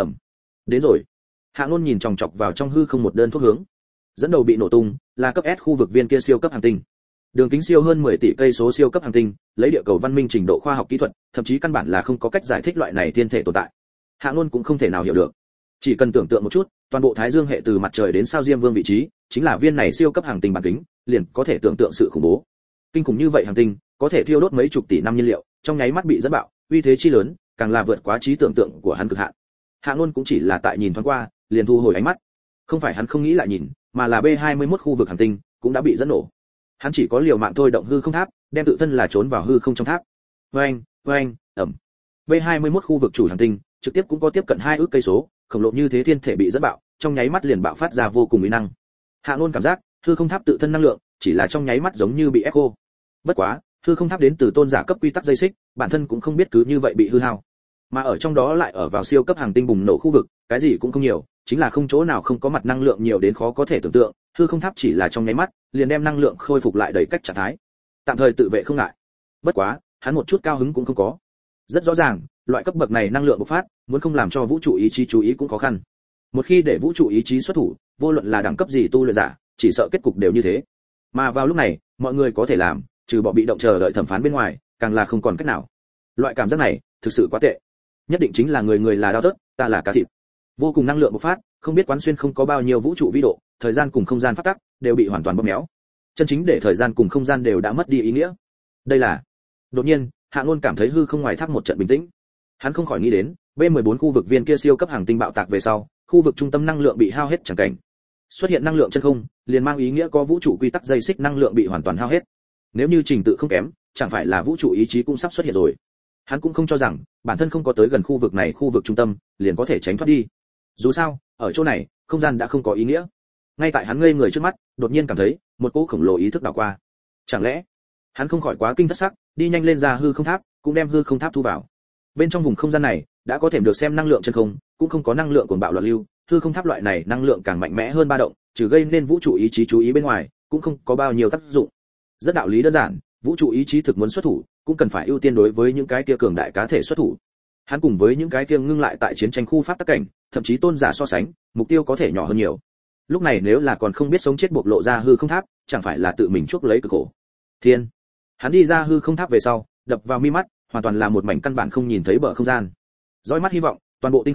Đến rồi. Hạ Ngôn nhìn chòng chọc vào trong hư không một đơn thuốc hướng. Dẫn đầu bị nổ tung, là cấp S khu vực viên kia siêu cấp hành tinh. Đường kính siêu hơn 10 tỷ cây số siêu cấp hành tinh, lấy địa cầu văn minh trình độ khoa học kỹ thuật, thậm chí căn bản là không có cách giải thích loại này thiên thể tồn tại. Hạ Ngôn cũng không thể nào hiểu được. Chỉ cần tưởng tượng một chút, toàn bộ Thái Dương hệ từ mặt trời đến sao Diêm Vương vị trí, chính là viên này siêu cấp hành tinh bản kính, liền có thể tưởng tượng sự khủng bố. Kinh khủng như vậy hành tinh, có thể thiêu đốt mấy chục tỷ năm nhiên liệu, trong nháy mắt bị dẫn bạo, uy thế chi lớn, càng là vượt quá trí tưởng tượng của hắn cực hạn. Hạ Ngôn cũng chỉ là tại nhìn thoáng qua, liền thu hồi ánh mắt. Không phải hắn không nghĩ lại nhìn, mà là B21 khu vực hành tinh cũng đã bị dẫn nổ. Hắn chỉ có liều mạng thôi động hư không tháp, đem tự thân là trốn vào hư không trong tháp. Oeng, oeng, ầm. B21 khu vực chủ hành tinh, trực tiếp cũng có tiếp cận 2 ức cây số, khổng lồ như thế thiên thể bị dẫn bạo, trong nháy mắt liền bạo phát ra vô cùng uy năng. Hạ Ngôn cảm giác, hư không tháp tự thân năng lượng, chỉ là trong nháy mắt giống như bị ép khô. Bất quá, hư không tháp đến từ tôn giả cấp quy tắc dây xích, bản thân cũng không biết cứ như vậy bị hư hao. Mà ở trong đó lại ở vào siêu cấp hành tinh bùng nổ khu vực, cái gì cũng không nhiều, chính là không chỗ nào không có mặt năng lượng nhiều đến khó có thể tưởng tượng, hư không tháp chỉ là trong nháy mắt, liền đem năng lượng khôi phục lại đầy cách trạng thái. Tạm thời tự vệ không ngại. Bất quá, hắn một chút cao hứng cũng không có. Rất rõ ràng, loại cấp bậc này năng lượng bộc phát, muốn không làm cho vũ trụ ý chí chú ý cũng khó khăn. Một khi để vũ trụ ý chí xuất thủ, vô luận là đẳng cấp gì tu luyện giả, chỉ sợ kết cục đều như thế. Mà vào lúc này, mọi người có thể làm, trừ bỏ bị động chờ đợi thẩm phán bên ngoài, càng là không còn cách nào. Loại cảm giác này, thực sự quá tệ. Nhất định chính là người là đao tớt, ta là cá thịt. Vô cùng năng lượng bộc phát, không biết quán xuyên không có bao nhiêu vũ trụ vĩ độ, thời gian cùng không gian phát tắc đều bị hoàn toàn bóp méo. Chân chính để thời gian cùng không gian đều đã mất đi ý nghĩa. Đây là. Đột nhiên, Hạ Ngôn cảm thấy hư không ngoài tháp một trận bình tĩnh. Hắn không khỏi nghĩ đến, B14 khu vực viên kia siêu cấp hành tinh bạo tạc về sau, khu vực trung tâm năng lượng bị hao hết chẳng cảnh. Xuất hiện năng lượng chân không, liền mang ý nghĩa có vũ trụ quy tắc dây xích năng lượng bị hoàn toàn hao hết. Nếu như trình tự không kém, chẳng phải là vũ trụ ý chí cũng sắp xuất hiện rồi. Hắn cũng không cho rằng bản thân không có tới gần khu vực này, khu vực trung tâm liền có thể tránh thoát đi. Dù sao, ở chỗ này, không gian đã không có ý nghĩa. Ngay tại hắn ngây người trước mắt, đột nhiên cảm thấy một cỗ khổng lồ ý thức đảo qua. Chẳng lẽ, hắn không khỏi quá kinh thất sắc, đi nhanh lên ra hư không tháp, cũng đem hư không tháp thu vào. Bên trong vùng không gian này, đã có thể được xem năng lượng chân không, cũng không có năng lượng cuồng bạo loạn lưu, hư không tháp loại này năng lượng càng mạnh mẽ hơn ba động, trừ gây nên vũ trụ ý chí chú ý bên ngoài, cũng không có bao nhiêu tác dụng. Rất đạo lý đơn giản, vũ trụ ý chí thực muốn xuất thủ, cũng cần phải ưu tiên đối với những cái kia cường đại cá thể xuất thủ. Hắn cùng với những cái kia ngưng lại tại chiến tranh khu pháp tắc cảnh, thậm chí tôn giả so sánh, mục tiêu có thể nhỏ hơn nhiều. Lúc này nếu là còn không biết sống chết bộc lộ ra hư không tháp, chẳng phải là tự mình chuốc lấy cực khổ. Thiên. Hắn đi ra hư không tháp về sau, đập vào mi mắt, hoàn toàn là một mảnh căn bản không nhìn thấy bờ không gian. Dõi mắt hy vọng, toàn bộ tinh không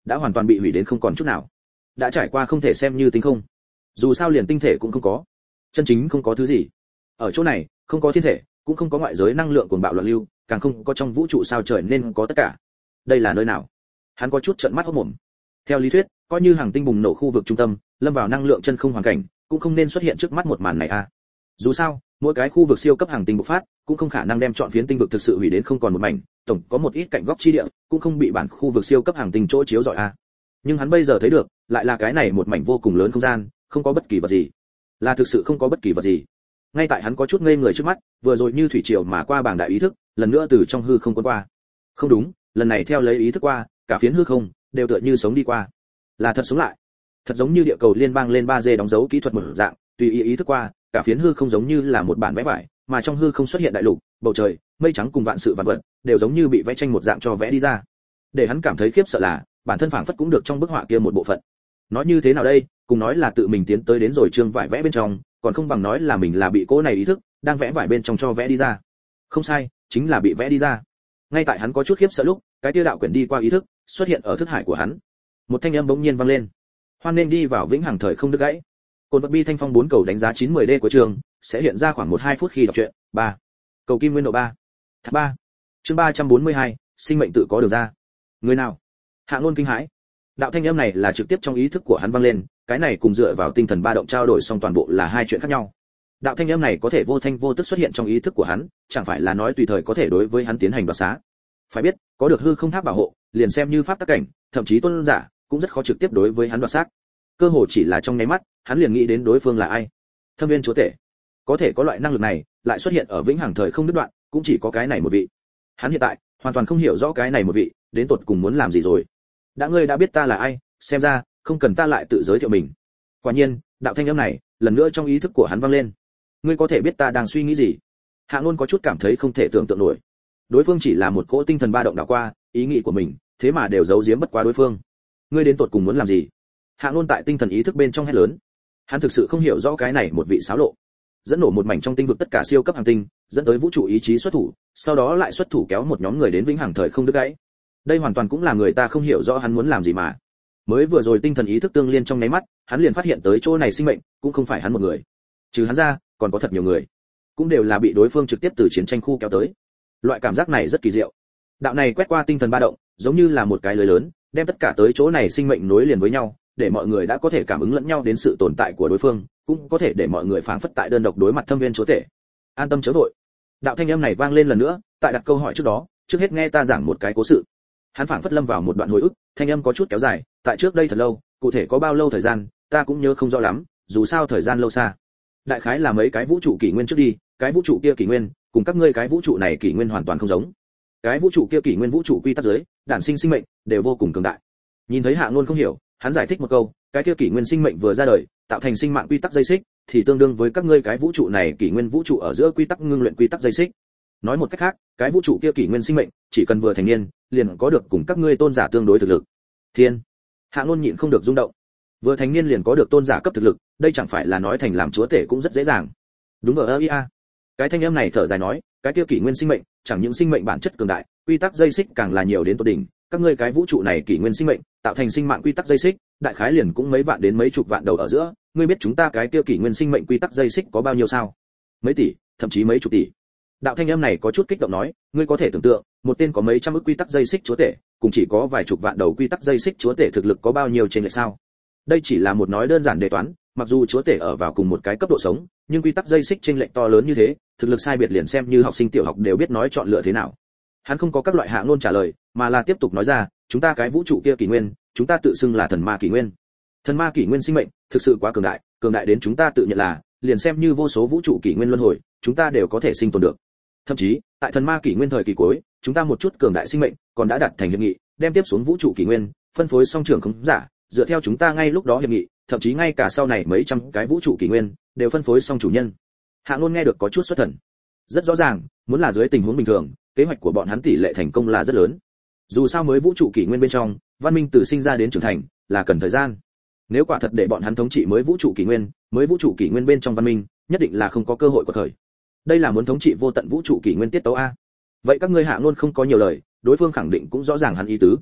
đã hoàn toàn bị hủy đến không còn chút nào, đã trải qua không thể xem như tinh không. Dù sao liền tinh thể cũng không có, chân chính không có thứ gì. Ở chỗ này không có thiên thể, cũng không có ngoại giới năng lượng cuồng bạo loạn lưu, càng không có trong vũ trụ sao trời nên có tất cả. Đây là nơi nào? Hắn có chút trợn mắt hốt mồm. Theo lý thuyết, coi như hàng tinh bùng nổ khu vực trung tâm lâm vào năng lượng chân không hoàn cảnh, cũng không nên xuất hiện trước mắt một màn này a. Dù sao mỗi cái khu vực siêu cấp hàng tinh bộc phát cũng không khả năng đem chọn phiến tinh vực thực sự hủy đến không còn một mảnh, tổng có một ít cạnh góc chi địa cũng không bị bản khu vực siêu cấp hàng tinh chỗ chiếu rọi a. Nhưng hắn bây giờ thấy được lại là cái này một mảnh vô cùng lớn không gian, không có bất kỳ vật gì, là thực sự không có bất kỳ vật gì. Ngay tại hắn có chút ngây người trước mắt, vừa rồi như thủy triều mà qua bảng đại ý thức lần nữa từ trong hư không cuốn qua. Không đúng, lần này theo lấy ý thức qua, cả phiến hư không đều tựa như sống đi qua, là thật sống lại, thật giống như địa cầu liên bang lên 3D đóng dấu kỹ thuật một dạng, tùy ý thức qua, cả phiến hư không giống như là một bản vẽ vải, mà trong hư không xuất hiện đại lục, bầu trời, mây trắng cùng vạn sự vạn vật, đều giống như bị vẽ tranh một dạng cho vẽ đi ra. Để hắn cảm thấy khiếp sợ là, bản thân phảng phất cũng được trong bức họa kia một bộ phận. Nói như thế nào đây, cùng nói là tự mình tiến tới đến rồi chương vải vẽ bên trong, còn không bằng nói là mình là bị cỗ này ý thức đang vẽ vải bên trong cho vẽ đi ra. Không sai, chính là bị vẽ đi ra. Ngay tại hắn có chút khiếp sợ lúc, cái tiêu đạo quyển đi qua ý thức, xuất hiện ở thức hải của hắn. Một thanh âm bỗng nhiên vang lên. Hoan nên đi vào vĩnh hằng thời không đứt gãy. Cồn vật bi thanh phong 4 cầu đánh giá 9-10D của trường sẽ hiện ra khoảng 1-2 phút khi đọc truyện. 3. Cầu kim nguyên độ 3. Thác 3. Chương 342, sinh mệnh tự có đường ra. Người nào? Hạ Luân kinh hãi. Đạo thanh âm này là trực tiếp trong ý thức của hắn vang lên, cái này cùng dựa vào tinh thần ba động trao đổi xong toàn bộ là hai chuyện khác nhau. Đạo thanh âm này có thể vô thanh vô tức xuất hiện trong ý thức của hắn, chẳng phải là nói tùy thời có thể đối với hắn tiến hành đoạt xá. Phải biết, có được hư không tháp bảo hộ, liền xem như pháp tắc cảnh, thậm chí tôn giả, cũng rất khó trực tiếp đối với hắn đoạt xác. Cơ hồ chỉ là trong nháy mắt, hắn liền nghĩ đến đối phương là ai. Thâm viên chúa tể. Có thể có loại năng lực này, lại xuất hiện ở vĩnh hằng thời không đứt đoạn, cũng chỉ có cái này một vị. Hắn hiện tại hoàn toàn không hiểu rõ cái này một vị, đến tột cùng muốn làm gì rồi. Ngươi đã biết ta là ai, xem ra không cần ta lại tự giới thiệu mình. Quả nhiên, đạo thanh âm này lần nữa trong ý thức của hắn vang lên. Ngươi có thể biết ta đang suy nghĩ gì? Hạ Luân có chút cảm thấy không thể tưởng tượng nổi. Đối phương chỉ là một cỗ tinh thần ba động đảo qua, ý nghĩ của mình, thế mà đều giấu giếm bất quá đối phương. Ngươi đến tột cùng muốn làm gì? Hạ Luân tại tinh thần ý thức bên trong hét lớn. Hắn thực sự không hiểu rõ cái này một vị xáo lộ. Dẫn nổ một mảnh trong tinh vực tất cả siêu cấp hành tinh, dẫn tới vũ trụ ý chí xuất thủ, sau đó lại xuất thủ kéo một nhóm người đến vĩnh hằng thời không đứt gãy. Đây hoàn toàn cũng là người ta không hiểu rõ hắn muốn làm gì mà. Mới vừa rồi tinh thần ý thức tương liên trong nháy mắt, hắn liền phát hiện tới chỗ này sinh mệnh cũng không phải hắn một người. Trừ hắn ra, còn có thật nhiều người, cũng đều là bị đối phương trực tiếp từ chiến tranh khu kéo tới. Loại cảm giác này rất kỳ diệu. Đạo này quét qua tinh thần ba động, giống như là một cái lưới lớn, đem tất cả tới chỗ này sinh mệnh nối liền với nhau, để mọi người đã có thể cảm ứng lẫn nhau đến sự tồn tại của đối phương, cũng có thể để mọi người phảng phất tại đơn độc đối mặt thâm viên chúa tể. An tâm chớ vội. Đạo thanh âm này vang lên lần nữa, tại đặt câu hỏi trước đó, trước hết nghe ta giảng một cái cố sự. Hắn phảng phất lâm vào một đoạn hồi ức, thanh âm có chút kéo dài, tại trước đây thật lâu, cụ thể có bao lâu thời gian, ta cũng nhớ không rõ lắm, dù sao thời gian lâu xa. Đại khái là mấy cái vũ trụ kỷ nguyên trước đi, cái vũ trụ kia kỷ nguyên, cùng các ngươi cái vũ trụ này kỷ nguyên hoàn toàn không giống. Cái vũ trụ kia kỷ nguyên vũ trụ quy tắc giới, đản sinh sinh mệnh đều vô cùng cường đại. Nhìn thấy Hạ Luân không hiểu, hắn giải thích một câu, cái kia kỷ nguyên sinh mệnh vừa ra đời, tạo thành sinh mạng quy tắc dây xích, thì tương đương với các ngươi cái vũ trụ này kỷ nguyên vũ trụ ở giữa quy tắc ngưng luyện quy tắc dây xích. Nói một cách khác, cái vũ trụ kia kỷ nguyên sinh mệnh, chỉ cần vừa thành niên, liền có được cùng các ngươi tôn giả tương đối thực lực. Thiên. Hạ Luân nhịn không được rung động. Vừa thành niên liền có được tôn giả cấp thực lực, đây chẳng phải là nói thành làm chúa tể cũng rất dễ dàng. Đúng vậy a. Cái thanh âm này thở dài nói, cái kia kỷ nguyên sinh mệnh, chẳng những sinh mệnh bản chất cường đại, quy tắc dây xích càng là nhiều đến tột đỉnh, các ngươi cái vũ trụ này kỷ nguyên sinh mệnh, tạo thành sinh mạng quy tắc dây xích, đại khái liền cũng mấy vạn đến mấy chục vạn đầu ở giữa, ngươi biết chúng ta cái kia kỷ nguyên sinh mệnh quy tắc dây xích có bao nhiêu sao? Mấy tỷ, thậm chí mấy chục tỷ. Đạo thanh âm này có chút kích động nói, ngươi có thể tưởng tượng, một tên có mấy trăm ức quy tắc dây xích chúa tể, cùng chỉ có vài chục vạn đầu quy tắc dây xích chúa tể thực lực có bao nhiêu trên lệch sao? Đây chỉ là một nói đơn giản đề toán, mặc dù chúa tể ở vào cùng một cái cấp độ sống, nhưng quy tắc dây xích trên lệch to lớn như thế, thực lực sai biệt liền xem như học sinh tiểu học đều biết nói chọn lựa thế nào. Hắn không có các loại Hạ Luân trả lời, mà là tiếp tục nói ra, chúng ta cái vũ trụ kia kỷ nguyên, chúng ta tự xưng là thần ma kỷ nguyên. Thần ma kỷ nguyên sinh mệnh, thực sự quá cường đại đến chúng ta tự nhận là, liền xem như vô số vũ trụ kỷ nguyên luân hồi, chúng ta đều có thể sinh tồn được. Thậm chí, tại thần ma kỷ nguyên thời kỳ cuối, chúng ta một chút cường đại sinh mệnh, còn đã đặt thành hiệp nghị, đem tiếp xuống vũ trụ kỷ nguyên, phân phối song trưởng khống giả, dựa theo chúng ta ngay lúc đó hiệp nghị, thậm chí ngay cả sau này mấy trăm cái vũ trụ kỷ nguyên, đều phân phối song chủ nhân. Hạ Luân nghe được có chút xuất thần. Rất rõ ràng, muốn là dưới tình huống bình thường, kế hoạch của bọn hắn tỷ lệ thành công là rất lớn. Dù sao mới vũ trụ kỷ nguyên bên trong, văn minh từ sinh ra đến trưởng thành là cần thời gian. Nếu quả thật để bọn hắn thống trị mới vũ trụ kỷ nguyên bên trong văn minh, nhất định là không có cơ hội của thời. Đây là muốn thống trị vô tận vũ trụ kỷ nguyên tiết tấu a. Vậy các ngươi Hạ Luân không có nhiều lời, đối phương khẳng định cũng rõ ràng hắn ý tứ.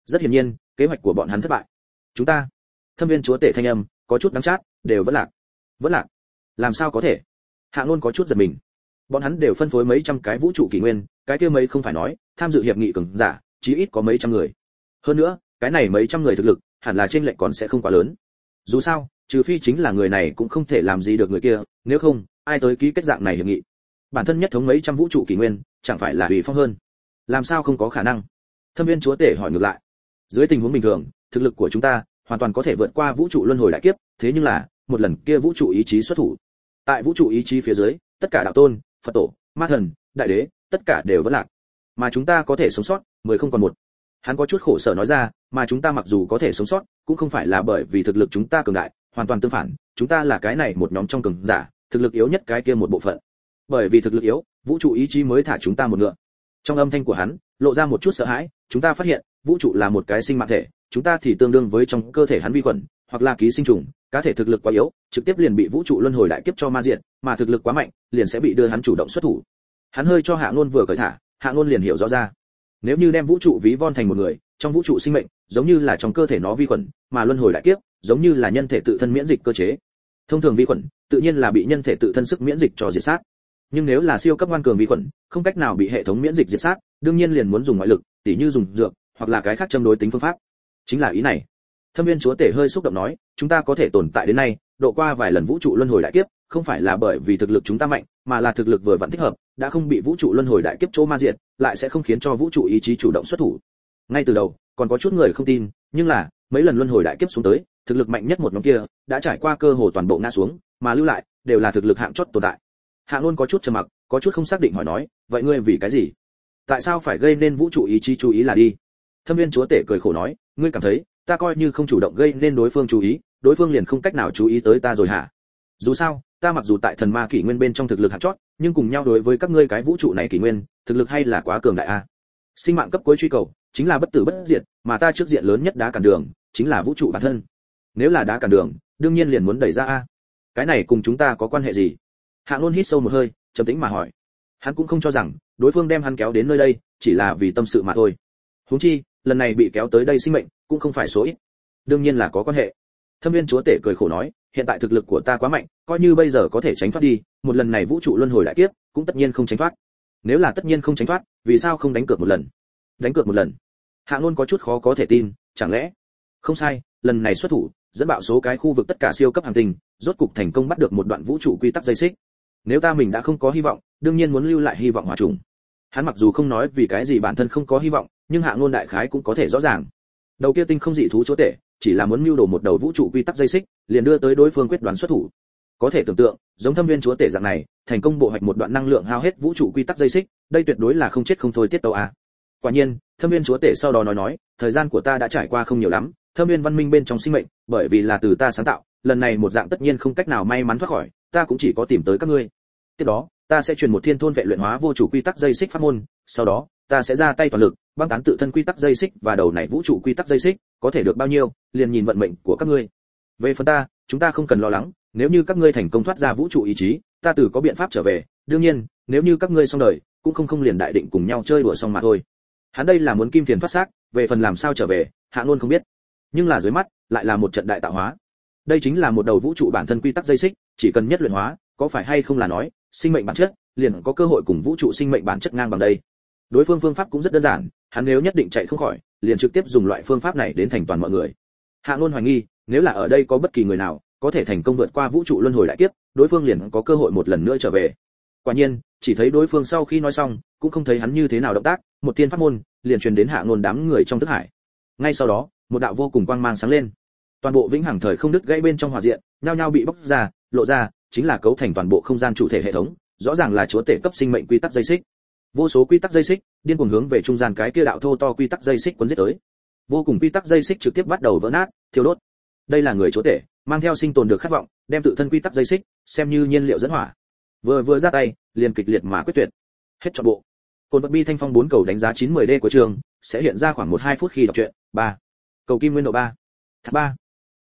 Rất hiển nhiên, kế hoạch của bọn hắn thất bại. Chúng ta, Thâm viên chúa tể thanh âm có chút đắng chát, đều vẫn lạc. Làm sao có thể? Hạ Nôn có chút giật mình. Bọn hắn đều phân phối mấy trăm cái vũ trụ kỷ nguyên, cái kia mấy không phải nói, tham dự hiệp nghị cường giả, chí ít có mấy trăm người. Hơn nữa, cái này mấy trăm người thực lực, hẳn là trên lệnh còn sẽ không quá lớn. Dù sao, trừ phi chính là người này cũng không thể làm gì được người kia, nếu không, ai tới ký kết dạng này hiệp nghị. Bản thân nhất thống mấy trăm vũ trụ kỷ nguyên, chẳng phải là uy phong hơn? Làm sao không có khả năng? Thâm viên chúa tể hỏi ngược lại. Dưới tình huống bình thường, thực lực của chúng ta hoàn toàn có thể vượt qua vũ trụ luân hồi đại kiếp, thế nhưng là, một lần kia vũ trụ ý chí xuất thủ. Tại vũ trụ ý chí phía dưới, tất cả đạo tôn, Phật tổ, ma thần, đại đế, tất cả đều vẫn lạc. Mà chúng ta có thể sống sót, 10 không còn một. Hắn có chút khổ sở nói ra, mà chúng ta mặc dù có thể sống sót, cũng không phải là bởi vì thực lực chúng ta cường đại, hoàn toàn tương phản, chúng ta là cái này một nhóm trong cường giả, thực lực yếu nhất cái kia một bộ phận. Bởi vì thực lực yếu, vũ trụ ý chí mới thả chúng ta một ngựa. Trong âm thanh của hắn, lộ ra một chút sợ hãi, chúng ta phát hiện, vũ trụ là một cái sinh mạng thể, chúng ta thì tương đương với trong cơ thể hắn vi khuẩn, hoặc là ký sinh trùng, cá thể thực lực quá yếu, trực tiếp liền bị vũ trụ luân hồi đại kiếp cho ma diệt, mà thực lực quá mạnh, liền sẽ bị đưa hắn chủ động xuất thủ. Hắn hơi cho Hạ Nôn vừa cởi thả, Hạ Nôn liền hiểu rõ ra. Nếu như đem vũ trụ ví von thành một người, trong vũ trụ sinh mệnh, giống như là trong cơ thể nó vi khuẩn, mà luân hồi đại kiếp, giống như là nhân thể tự thân miễn dịch cơ chế. Thông thường vi khuẩn, tự nhiên là bị nhân thể tự thân sức miễn dịch cho diệt sát. Nhưng nếu là siêu cấp ngoan cường vi khuẩn, không cách nào bị hệ thống miễn dịch diệt sát, đương nhiên liền muốn dùng ngoại lực, tỉ như dùng dược, hoặc là cái khác châm đối tính phương pháp. Chính là ý này. Thâm viên chúa tể hơi xúc động nói, chúng ta có thể tồn tại đến nay, độ qua vài lần vũ trụ luân hồi đại kiếp, không phải là bởi vì thực lực chúng ta mạnh, mà là thực lực vừa vặn thích hợp, đã không bị vũ trụ luân hồi đại kiếp chỗ ma diệt, lại sẽ không khiến cho vũ trụ ý chí chủ động xuất thủ. Ngay từ đầu, còn có chút người không tin, nhưng là, mấy lần luân hồi đại kiếp xuống tới, thực lực mạnh nhất một nhóm kia, đã trải qua cơ hồ toàn bộ ngã xuống, mà lưu lại đều là thực lực hạng chót tồn tại. Hạ Nôn có chút trầm mặc, có chút không xác định hỏi nói, vậy ngươi vì cái gì? Tại sao phải gây nên vũ trụ ý chí chú ý là đi? Thâm viên chúa tể cười khổ nói, ngươi cảm thấy, ta coi như không chủ động gây nên đối phương chú ý, đối phương liền không cách nào chú ý tới ta rồi hả? Dù sao, ta mặc dù tại thần ma kỷ nguyên bên trong thực lực hạng chót, nhưng cùng nhau đối với các ngươi cái vũ trụ này kỷ nguyên, thực lực hay là quá cường đại a. Sinh mạng cấp cuối truy cầu, chính là bất tử bất diệt, mà ta trước diện lớn nhất đá cản đường, chính là vũ trụ bản thân. Nếu là đá cản đường, đương nhiên liền muốn đẩy ra a. Cái này cùng chúng ta có quan hệ gì? Hạ Nôn hít sâu một hơi, trầm tĩnh mà hỏi. Hắn cũng không cho rằng đối phương đem hắn kéo đến nơi đây chỉ là vì tâm sự mà thôi. Huống chi, lần này bị kéo tới đây sinh mệnh cũng không phải số ít. Đương nhiên là có quan hệ. Thâm viên chúa tể cười khổ nói, hiện tại thực lực của ta quá mạnh, coi như bây giờ có thể tránh thoát đi, một lần này vũ trụ luân hồi đại kiếp, cũng tất nhiên không tránh thoát. Nếu là tất nhiên không tránh thoát, vì sao không đánh cược một lần? Đánh cược một lần? Hạ Nôn có chút khó có thể tin, chẳng lẽ? Không sai, lần này xuất thủ, dẫn bạo số cái khu vực tất cả siêu cấp hành tinh, rốt cục thành công bắt được một đoạn vũ trụ quy tắc dây xích. Nếu ta mình đã không có hy vọng, đương nhiên muốn lưu lại hy vọng hòa trùng. Hắn mặc dù không nói vì cái gì bản thân không có hy vọng, nhưng Hạ Nôn đại khái cũng có thể rõ ràng. Đầu kia tinh không dị thú chúa tể, chỉ là muốn mưu đồ một đầu vũ trụ quy tắc dây xích, liền đưa tới đối phương quyết đoán xuất thủ. Có thể tưởng tượng, giống Thâm viên chúa tể dạng này, thành công bộ hoạch một đoạn năng lượng hao hết vũ trụ quy tắc dây xích, đây tuyệt đối là không chết không thôi tiết tấu a. Quả nhiên, Thâm viên chúa tể sau đó nói, thời gian của ta đã trải qua không nhiều lắm, Thâm viên văn minh bên trong sinh mệnh, bởi vì là từ ta sáng tạo, lần này một dạng tất nhiên không cách nào may mắn thoát khỏi, ta cũng chỉ có tìm tới các ngươi. Tiếp đó, ta sẽ truyền một thiên thôn vệ luyện hóa vô chủ quy tắc dây xích pháp môn, sau đó, ta sẽ ra tay toàn lực, băng tán tự thân quy tắc dây xích và đầu này vũ trụ quy tắc dây xích, có thể được bao nhiêu, liền nhìn vận mệnh của các ngươi. Về phần ta, chúng ta không cần lo lắng, nếu như các ngươi thành công thoát ra vũ trụ ý chí, ta tự có biện pháp trở về, đương nhiên, nếu như các ngươi xong đời, cũng không liền đại định cùng nhau chơi đùa xong mà thôi. Hắn đây là muốn kim tiền thoát xác, về phần làm sao trở về, Hạ Nôn không biết. Nhưng là dưới mắt, lại là một trận đại tạo hóa. Đây chính là một đầu vũ trụ bản thân quy tắc dây xích, chỉ cần nhất luyện hóa, có phải hay không là nói, sinh mệnh bản chất, liền có cơ hội cùng vũ trụ sinh mệnh bản chất ngang bằng đây. Đối phương phương pháp cũng rất đơn giản, hắn nếu nhất định chạy không khỏi, liền trực tiếp dùng loại phương pháp này đến thành toàn mọi người. Hạ Nôn hoài nghi, nếu là ở đây có bất kỳ người nào có thể thành công vượt qua vũ trụ luân hồi đại kiếp, đối phương liền có cơ hội một lần nữa trở về. Quả nhiên, chỉ thấy đối phương sau khi nói xong, cũng không thấy hắn như thế nào động tác, một thiên pháp môn liền truyền đến Hạ Nôn đám người trong thức hải. Ngay sau đó, một đạo vô cùng quang mang sáng lên. Toàn bộ vĩnh hằng thời không đứt gãy bên trong hỏa diện, nhao nhao bị bóc ra, lộ ra, chính là cấu thành toàn bộ không gian chủ thể hệ thống, rõ ràng là chúa tể cấp sinh mệnh quy tắc dây xích. Vô số quy tắc dây xích, điên cuồng hướng về trung gian cái kia đạo thô to quy tắc dây xích cuốn giết tới. Vô cùng quy tắc dây xích trực tiếp bắt đầu vỡ nát, thiêu đốt. Đây là người chúa tể, mang theo sinh tồn được khát vọng, đem tự thân quy tắc dây xích xem như nhiên liệu dẫn hỏa. Vừa ra tay, liền kịch liệt mà quyết tuyệt. Hết trọn bộ. Cồn Bật Bi Thanh Phong 4 cầu đánh giá 910D của trường sẽ hiện ra khoảng 1-2 phút khi đọc truyện. 3. Cầu Kim Nguyên độ 3. Thác 3.